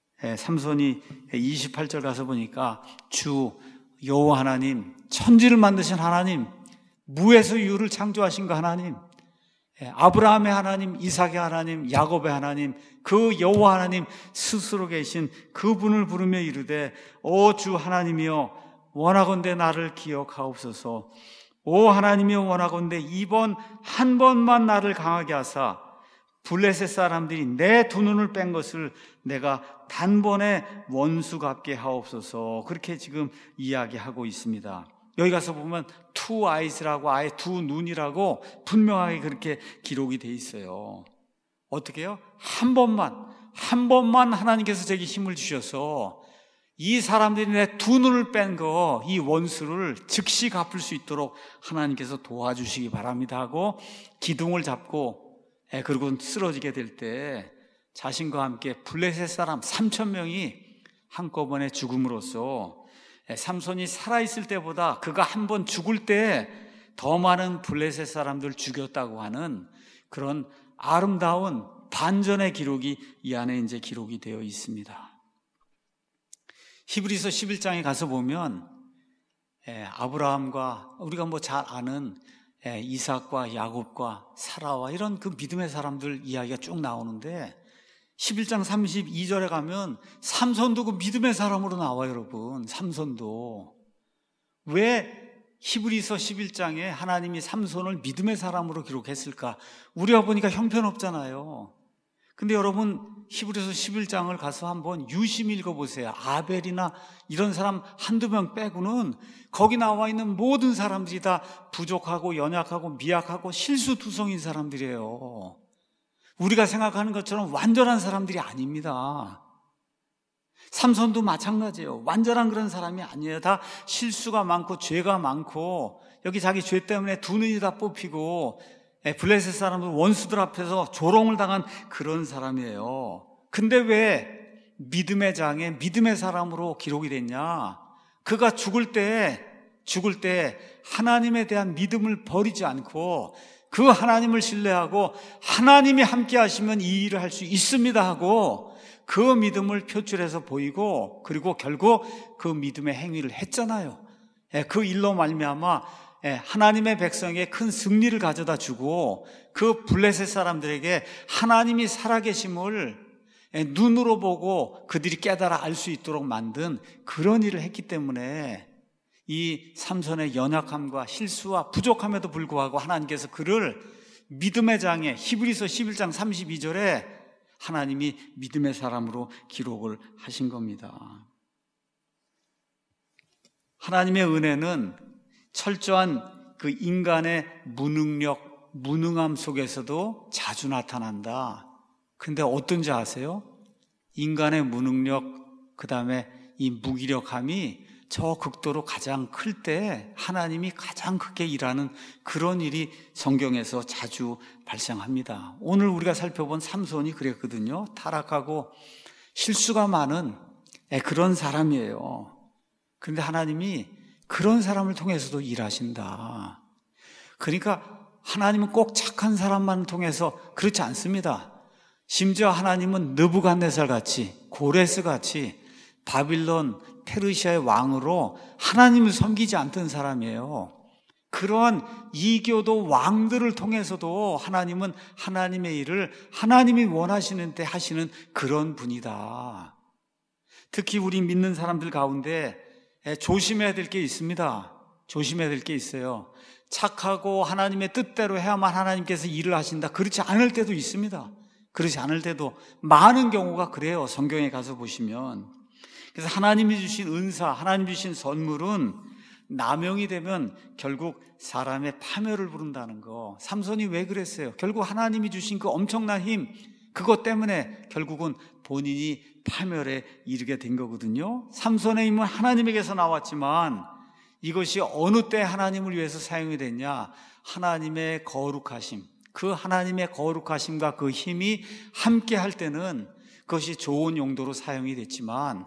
삼손이 28절 가서 보니까 주 여호와 하나님, 천지를 만드신 하나님, 무에서 유를 창조하신 그 하나님, 아브라함의 하나님, 이삭의 하나님, 야곱의 하나님, 그 여호와 하나님 스스로 계신 그분을 부르며 이르되 오 주 하나님이여 원하건대 나를 기억하옵소서. 오 하나님이여 원하건대 이번 한 번만 나를 강하게 하사 블레셋 사람들이 내 두 눈을 뺀 것을 내가 단번에 원수 갚게 하옵소서. 그렇게 지금 이야기하고 있습니다. 여기 가서 보면 two eyes라고, 아예 두 눈이라고 분명하게 그렇게 기록이 돼 있어요. 어떻게 해요? 한 번만 하나님께서 제게 힘을 주셔서 이 사람들이 내 두 눈을 뺀 거, 이 원수를 즉시 갚을 수 있도록 하나님께서 도와주시기 바랍니다 하고 기둥을 잡고, 그리고 쓰러지게 될 때 자신과 함께 블레셋 사람 3,000명이 한꺼번에 죽음으로써 삼손이 살아있을 때보다 그가 한 번 죽을 때 더 많은 블레셋 사람들 죽였다고 하는 그런 아름다운 반전의 기록이 이 안에 이제 기록이 되어 있습니다. 히브리서 11장에 가서 보면 아브라함과 우리가 뭐 잘 아는 이삭과 야곱과 사라와 이런 그 믿음의 사람들 이야기가 쭉 나오는데 11장 32절에 가면 삼손도 그 믿음의 사람으로 나와요, 여러분. 삼손도. 왜 히브리서 11장에 하나님이 삼손을 믿음의 사람으로 기록했을까? 우리가 보니까 형편없잖아요. 근데 여러분 히브리서 11장을 가서 한번 유심히 읽어보세요. 아벨이나 이런 사람 한두 명 빼고는 거기 나와 있는 모든 사람들이 다 부족하고 연약하고 미약하고 실수투성인 사람들이에요. 우리가 생각하는 것처럼 완전한 사람들이 아닙니다. 삼손도 마찬가지예요. 완전한 그런 사람이 아니에요. 다 실수가 많고 죄가 많고 여기 자기 죄 때문에 두 눈이 다 뽑히고 블레셋 사람들 원수들 앞에서 조롱을 당한 그런 사람이에요. 근데 왜 믿음의 장에 믿음의 사람으로 기록이 됐냐? 그가 죽을 때 하나님에 대한 믿음을 버리지 않고 그 하나님을 신뢰하고 하나님이 함께 하시면 이 일을 할 수 있습니다 하고 그 믿음을 표출해서 보이고 그리고 결국 그 믿음의 행위를 했잖아요. 그 일로 말미암아 하나님의 백성에게 큰 승리를 가져다 주고 그 블레셋 사람들에게 하나님이 살아계심을 눈으로 보고 그들이 깨달아 알 수 있도록 만든 그런 일을 했기 때문에 이 삼손의 연약함과 실수와 부족함에도 불구하고 하나님께서 그를 믿음의 장에 히브리서 11장 32절에 하나님이 믿음의 사람으로 기록을 하신 겁니다. 하나님의 은혜는 철저한 그 인간의 무능력, 무능함 속에서도 자주 나타난다. 근데 어떤지 아세요? 인간의 무능력, 그 다음에 이 무기력함이 저 극도로 가장 클 때 하나님이 가장 크게 일하는 그런 일이 성경에서 자주 발생합니다. 오늘 우리가 살펴본 삼손이 그랬거든요. 타락하고 실수가 많은 그런 사람이에요. 그런데 하나님이 그런 사람을 통해서도 일하신다. 그러니까 하나님은 꼭 착한 사람만 통해서 그렇지 않습니다. 심지어 하나님은 느부갓네살 같이, 고레스 같이 바빌론 페르시아의 왕으로 하나님을 섬기지 않던 사람이에요. 그러한 이교도 왕들을 통해서도 하나님은 하나님의 일을 하나님이 원하시는 때 하시는 그런 분이다. 특히 우리 믿는 사람들 가운데 조심해야 될 게 있습니다. 조심해야 될 게 있어요. 착하고 하나님의 뜻대로 해야만 하나님께서 일을 하신다. 그렇지 않을 때도 있습니다. 그렇지 않을 때도 많은 경우가 그래요. 성경에 가서 보시면. 그래서 하나님이 주신 은사, 하나님 주신 선물은 남용이 되면 결국 사람의 파멸을 부른다는 거. 삼손이 왜 그랬어요? 결국 하나님이 주신 그 엄청난 힘, 그것 때문에 결국은 본인이 파멸에 이르게 된 거거든요. 삼손의 힘은 하나님에게서 나왔지만 이것이 어느 때 하나님을 위해서 사용이 됐냐? 하나님의 거룩하심, 그 하나님의 거룩하심과 그 힘이 함께 할 때는 그것이 좋은 용도로 사용이 됐지만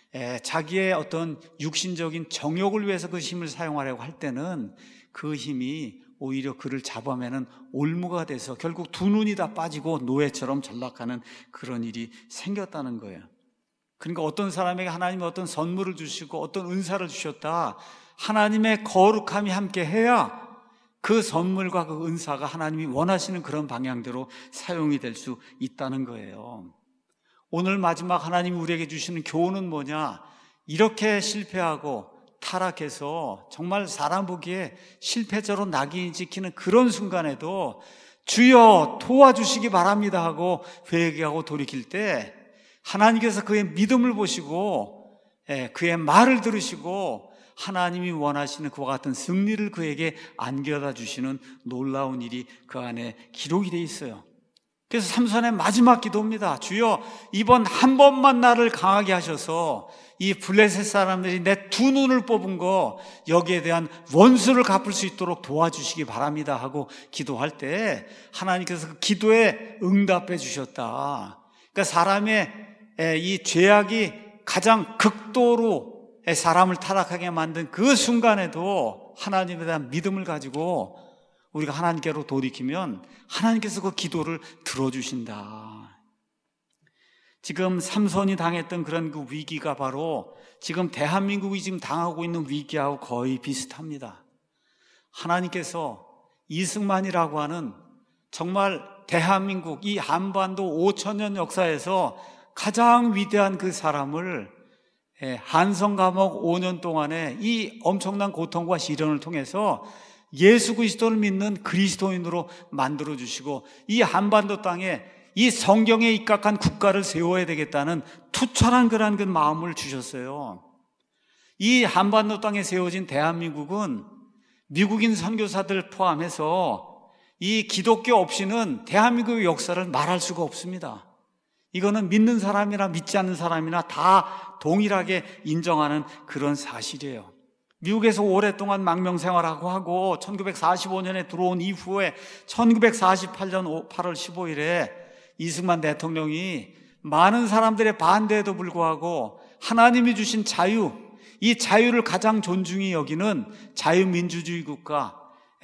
자기의 어떤 육신적인 정욕을 위해서 그 힘을 사용하려고 할 때는 그 힘이 오히려 그를 잡아매는 올무가 돼서 결국 두 눈이 다 빠지고 노예처럼 전락하는 그런 일이 생겼다는 거예요. 그러니까 어떤 사람에게 하나님이 어떤 선물을 주시고 어떤 은사를 주셨다, 하나님의 거룩함이 함께 해야 그 선물과 그 은사가 하나님이 원하시는 그런 방향대로 사용이 될 수 있다는 거예요. 오늘 마지막 하나님이 우리에게 주시는 교훈은 뭐냐? 이렇게 실패하고 타락해서 정말 사람 보기에 실패자로 낙인이 찍히는 그런 순간에도 주여 도와주시기 바랍니다 하고 회개하고 돌이킬 때 하나님께서 그의 믿음을 보시고 그의 말을 들으시고 하나님이 원하시는 그와 같은 승리를 그에게 안겨다 주시는 놀라운 일이 그 안에 기록이 되어 있어요. 그래서 삼손의 마지막 기도입니다. 주여 이번 한 번만 나를 강하게 하셔서 이 블레셋 사람들이 내 두 눈을 뽑은 거 여기에 대한 원수를 갚을 수 있도록 도와주시기 바랍니다 하고 기도할 때 하나님께서 그 기도에 응답해 주셨다. 그러니까 사람의 이 죄악이 가장 극도로 사람을 타락하게 만든 그 순간에도 하나님에 대한 믿음을 가지고 우리가 하나님께로 돌이키면 하나님께서 그 기도를 들어주신다. 지금 삼손이 당했던 그런 그 위기가 바로 지금 대한민국이 지금 당하고 있는 위기하고 거의 비슷합니다. 하나님께서 이승만이라고 하는 정말 대한민국 이 한반도 5,000년 역사에서 가장 위대한 그 사람을 한성 감옥 5년 동안에 이 엄청난 고통과 시련을 통해서 예수 그리스도를 믿는 그리스도인으로 만들어주시고 이 한반도 땅에 이 성경에 입각한 국가를 세워야 되겠다는 투철한 그런 그 마음을 주셨어요. 이 한반도 땅에 세워진 대한민국은 미국인 선교사들 포함해서 이 기독교 없이는 대한민국의 역사를 말할 수가 없습니다. 이거는 믿는 사람이나 믿지 않는 사람이나 다 동일하게 인정하는 그런 사실이에요. 미국에서 오랫동안 망명생활하고 하고 1945년에 들어온 이후에 1948년 8월 15일에 이승만 대통령이 많은 사람들의 반대에도 불구하고 하나님이 주신 자유, 이 자유를 가장 존중히 여기는 자유민주주의 국가,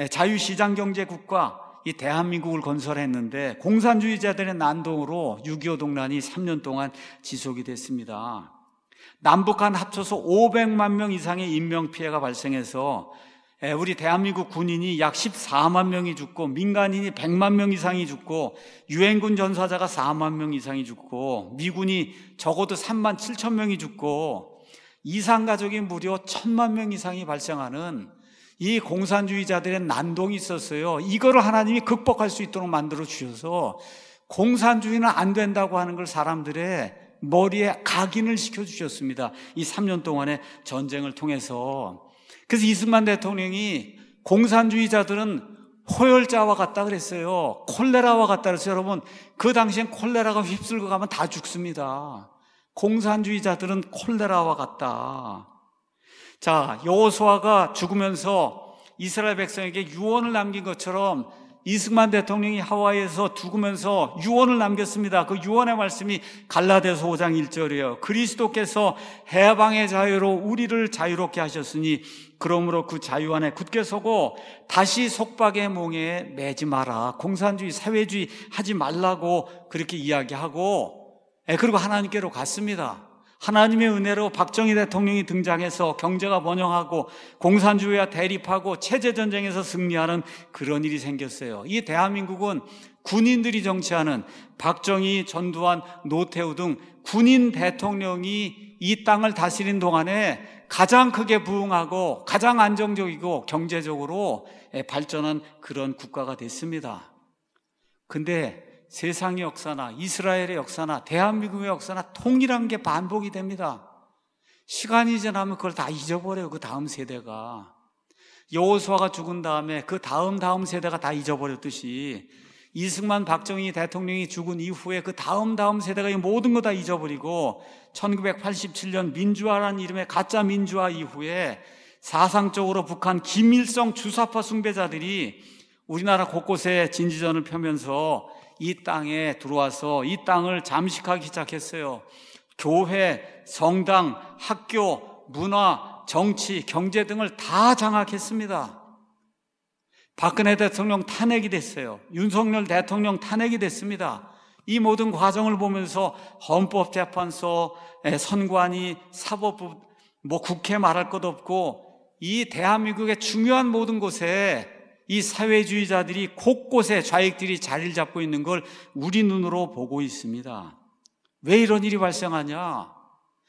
자유시장경제 국가, 이 대한민국을 건설했는데 공산주의자들의 난동으로 6.25 동란이 3년 동안 지속이 됐습니다. 남북한 합쳐서 500만 명 이상의 인명피해가 발생해서 우리 대한민국 군인이 약 14만 명이 죽고 민간인이 100만 명 이상이 죽고 유엔군 전사자가 4만 명 이상이 죽고 미군이 적어도 3만 7천 명이 죽고 이산가족이 무려 1,000만 명 이상이 발생하는 이 공산주의자들의 난동이 있었어요. 이거를 하나님이 극복할 수 있도록 만들어 주셔서 공산주의는 안 된다고 하는 걸 사람들의 머리에 각인을 시켜주셨습니다. 이 3년 동안의 전쟁을 통해서. 그래서 이승만 대통령이 공산주의자들은 호열자와 같다 그랬어요. 콜레라와 같다 그랬어요. 여러분, 그 당시엔 콜레라가 휩쓸고 가면 다 죽습니다. 공산주의자들은 콜레라와 같다. 자, 여호수아가 죽으면서 이스라엘 백성에게 유언을 남긴 것처럼 이승만 대통령이 하와이에서 죽으면서 유언을 남겼습니다. 그 유언의 말씀이 갈라디아서 5장 1절이에요. 그리스도께서 해방의 자유로 우리를 자유롭게 하셨으니 그러므로 그 자유 안에 굳게 서고 다시 속박의 몽에 매지 마라. 공산주의, 사회주의 하지 말라고 그렇게 이야기하고 그리고 하나님께로 갔습니다. 하나님의 은혜로 박정희 대통령이 등장해서 경제가 번영하고 공산주의와 대립하고 체제전쟁에서 승리하는 그런 일이 생겼어요. 이 대한민국은 군인들이 정치하는 박정희, 전두환, 노태우 등 군인 대통령이 이 땅을 다스린 동안에 가장 크게 부흥하고 가장 안정적이고 경제적으로 발전한 그런 국가가 됐습니다. 근데 세상의 역사나 이스라엘의 역사나 대한민국의 역사나 동일한 게 반복이 됩니다. 시간이 지나면 그걸 다 잊어버려요. 그 다음 세대가. 여호수아가 죽은 다음에 그 다음 세대가 다 잊어버렸듯이 이승만 박정희 대통령이 죽은 이후에 그 다음 세대가 이 모든 거 다 잊어버리고 1987년 민주화라는 이름의 가짜 민주화 이후에 사상적으로 북한 김일성 주사파 숭배자들이 우리나라 곳곳에 진지전을 펴면서 이 땅에 들어와서 이 땅을 잠식하기 시작했어요. 교회, 성당, 학교, 문화, 정치, 경제 등을 다 장악했습니다. 박근혜 대통령 탄핵이 됐어요. 윤석열 대통령 탄핵이 됐습니다. 이 모든 과정을 보면서 헌법재판소, 선관위, 사법부, 국회 말할 것 없고 이 대한민국의 중요한 모든 곳에 이 사회주의자들이 곳곳에 좌익들이 자리를 잡고 있는 걸 우리 눈으로 보고 있습니다. 왜 이런 일이 발생하냐?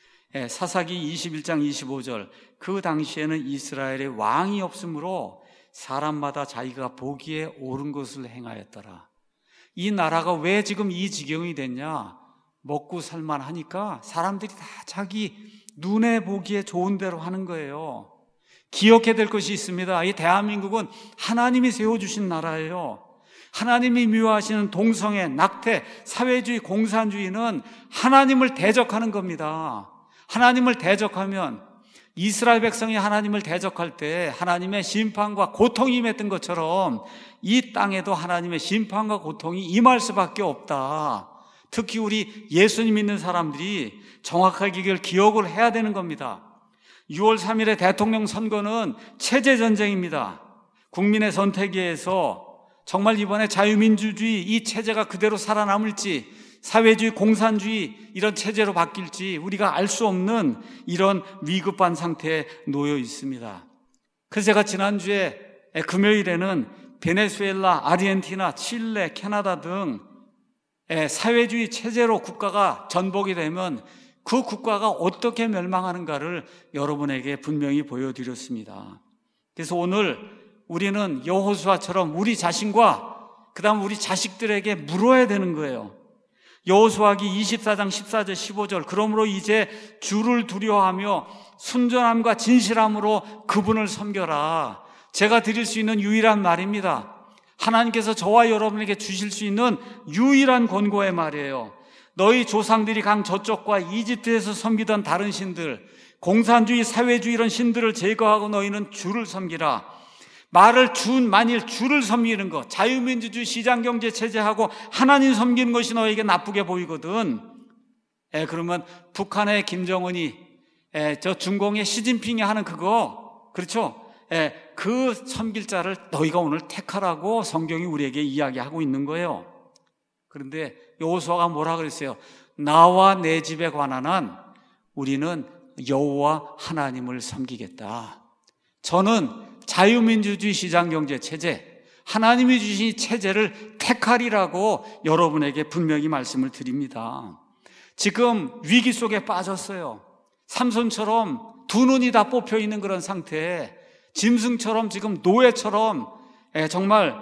사사기 21장 25절 그 당시에는 이스라엘의 왕이 없으므로 사람마다 자기가 보기에 옳은 것을 행하였더라. 이 나라가 왜 지금 이 지경이 됐냐? 먹고 살만하니까 사람들이 다 자기 눈에 보기에 좋은 대로 하는 거예요. 기억해야 될 것이 있습니다. 이 대한민국은 하나님이 세워주신 나라예요. 하나님이 미워하시는 동성애, 낙태, 사회주의, 공산주의는 하나님을 대적하는 겁니다. 하나님을 대적하면 이스라엘 백성이 하나님을 대적할 때 하나님의 심판과 고통이 임했던 것처럼 이 땅에도 하나님의 심판과 고통이 임할 수밖에 없다. 특히 우리 예수님 믿는 사람들이 정확하게 이걸 기억을 해야 되는 겁니다. 6월 3일의 대통령 선거는 체제전쟁입니다. 국민의 선택에서 정말 이번에 자유민주주의 이 체제가 그대로 살아남을지, 사회주의, 공산주의 이런 체제로 바뀔지 우리가 알 수 없는 이런 위급한 상태에 놓여 있습니다. 그래서 제가 지난주에 금요일에는 베네수엘라, 아르헨티나, 칠레, 캐나다 등 사회주의 체제로 국가가 전복이 되면 그 국가가 어떻게 멸망하는가를 여러분에게 분명히 보여드렸습니다. 그래서 오늘 우리는 여호수아처럼 우리 자신과 그다음 우리 자식들에게 물어야 되는 거예요. 여호수아기 24장 14절 15절 그러므로 이제 주를 두려워하며 순전함과 진실함으로 그분을 섬겨라. 제가 드릴 수 있는 유일한 말입니다. 하나님께서 저와 여러분에게 주실 수 있는 유일한 권고의 말이에요. 너희 조상들이 강 저쪽과 이집트에서 섬기던 다른 신들, 공산주의, 사회주의 이런 신들을 제거하고 너희는 주를 섬기라. 만일 주를 섬기는 것, 자유민주주의 시장경제 체제하고 하나님 섬기는 것이 너에게 나쁘게 보이거든. 그러면 북한의 김정은이, 저 중공의 시진핑이 하는 그거, 그렇죠? 그 섬길 자를 너희가 오늘 택하라고 성경이 우리에게 이야기하고 있는 거예요. 그런데 여호수아가 뭐라 그랬어요? 나와 내 집에 관한 한 우리는 여호와 하나님을 섬기겠다. 저는 자유민주주의 시장경제 체제, 하나님이 주신 체제를 택하리라고 여러분에게 분명히 말씀을 드립니다. 지금 위기 속에 빠졌어요. 삼손처럼 두 눈이 다 뽑혀 있는 그런 상태에 짐승처럼 지금 노예처럼 정말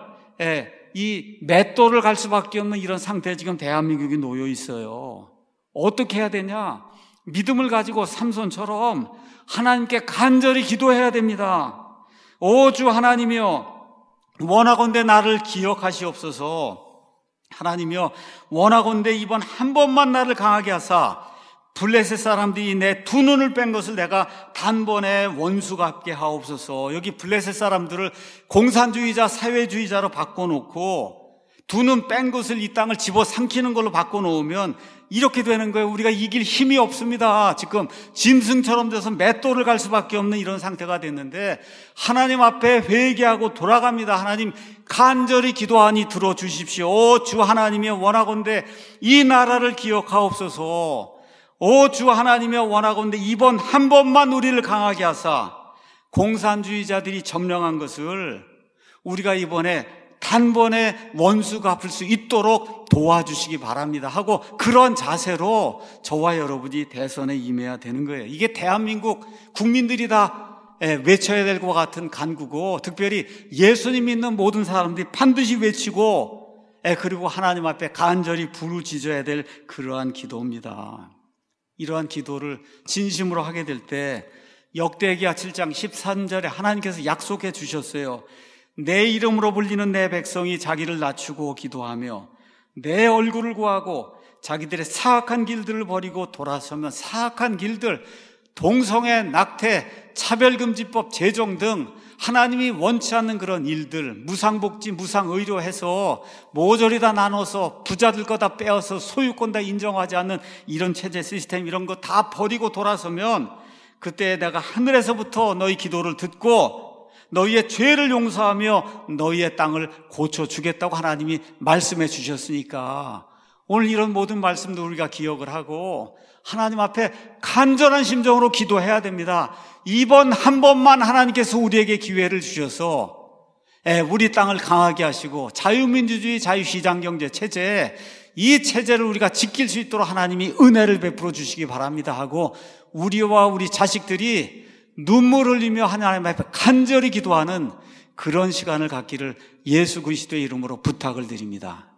이 맷돌을 갈 수밖에 없는 이런 상태에 지금 대한민국이 놓여 있어요. 어떻게 해야 되냐? 믿음을 가지고 삼손처럼 하나님께 간절히 기도해야 됩니다. 오 주 하나님이여, 원하건대 나를 기억하시옵소서. 하나님이여, 원하건대 이번 한 번만 나를 강하게 하사 블레셋 사람들이 내 두 눈을 뺀 것을 내가 단번에 원수 갚게 하옵소서. 여기 블레셋 사람들을 공산주의자, 사회주의자로 바꿔놓고 두 눈 뺀 것을 이 땅을 집어삼키는 걸로 바꿔놓으면 이렇게 되는 거예요. 우리가 이길 힘이 없습니다. 지금 짐승처럼 돼서 맷돌을 갈 수밖에 없는 이런 상태가 됐는데 하나님 앞에 회개하고 돌아갑니다. 하나님 간절히 기도하니 들어주십시오. 오 주 하나님이여, 원하건대 이 나라를 기억하옵소서. 오 주 하나님이여, 원하건대 이번 한 번만 우리를 강하게 하사 공산주의자들이 점령한 것을 우리가 이번에 단번에 원수 갚을 수 있도록 도와주시기 바랍니다 하고 그런 자세로 저와 여러분이 대선에 임해야 되는 거예요. 이게 대한민국 국민들이 다 외쳐야 될 것 같은 간구고, 특별히 예수님 믿는 모든 사람들이 반드시 외치고 그리고 하나님 앞에 간절히 부르짖어야 될 그러한 기도입니다. 이러한 기도를 진심으로 하게 될 때 역대기야 7장 13절에 하나님께서 약속해 주셨어요. 내 이름으로 불리는 내 백성이 자기를 낮추고 기도하며 내 얼굴을 구하고 자기들의 사악한 길들을 버리고 돌아서면, 사악한 길들, 동성애, 낙태, 차별금지법 제정 등 하나님이 원치 않는 그런 일들, 무상복지, 무상의료 해서 모조리 다 나눠서 부자들 거 다 빼어서 소유권 다 인정하지 않는 이런 체제 시스템, 이런 거 다 버리고 돌아서면 그때 내가 하늘에서부터 너희 기도를 듣고 너희의 죄를 용서하며 너희의 땅을 고쳐주겠다고 하나님이 말씀해 주셨으니까 오늘 이런 모든 말씀도 우리가 기억을 하고 하나님 앞에 간절한 심정으로 기도해야 됩니다. 이번 한 번만 하나님께서 우리에게 기회를 주셔서 우리 땅을 강하게 하시고 자유민주주의, 자유시장경제 체제, 이 체제를 우리가 지킬 수 있도록 하나님이 은혜를 베풀어 주시기 바랍니다 하고 우리와 우리 자식들이 눈물 흘리며 하나님 앞에 간절히 기도하는 그런 시간을 갖기를 예수 그리스도의 이름으로 부탁을 드립니다.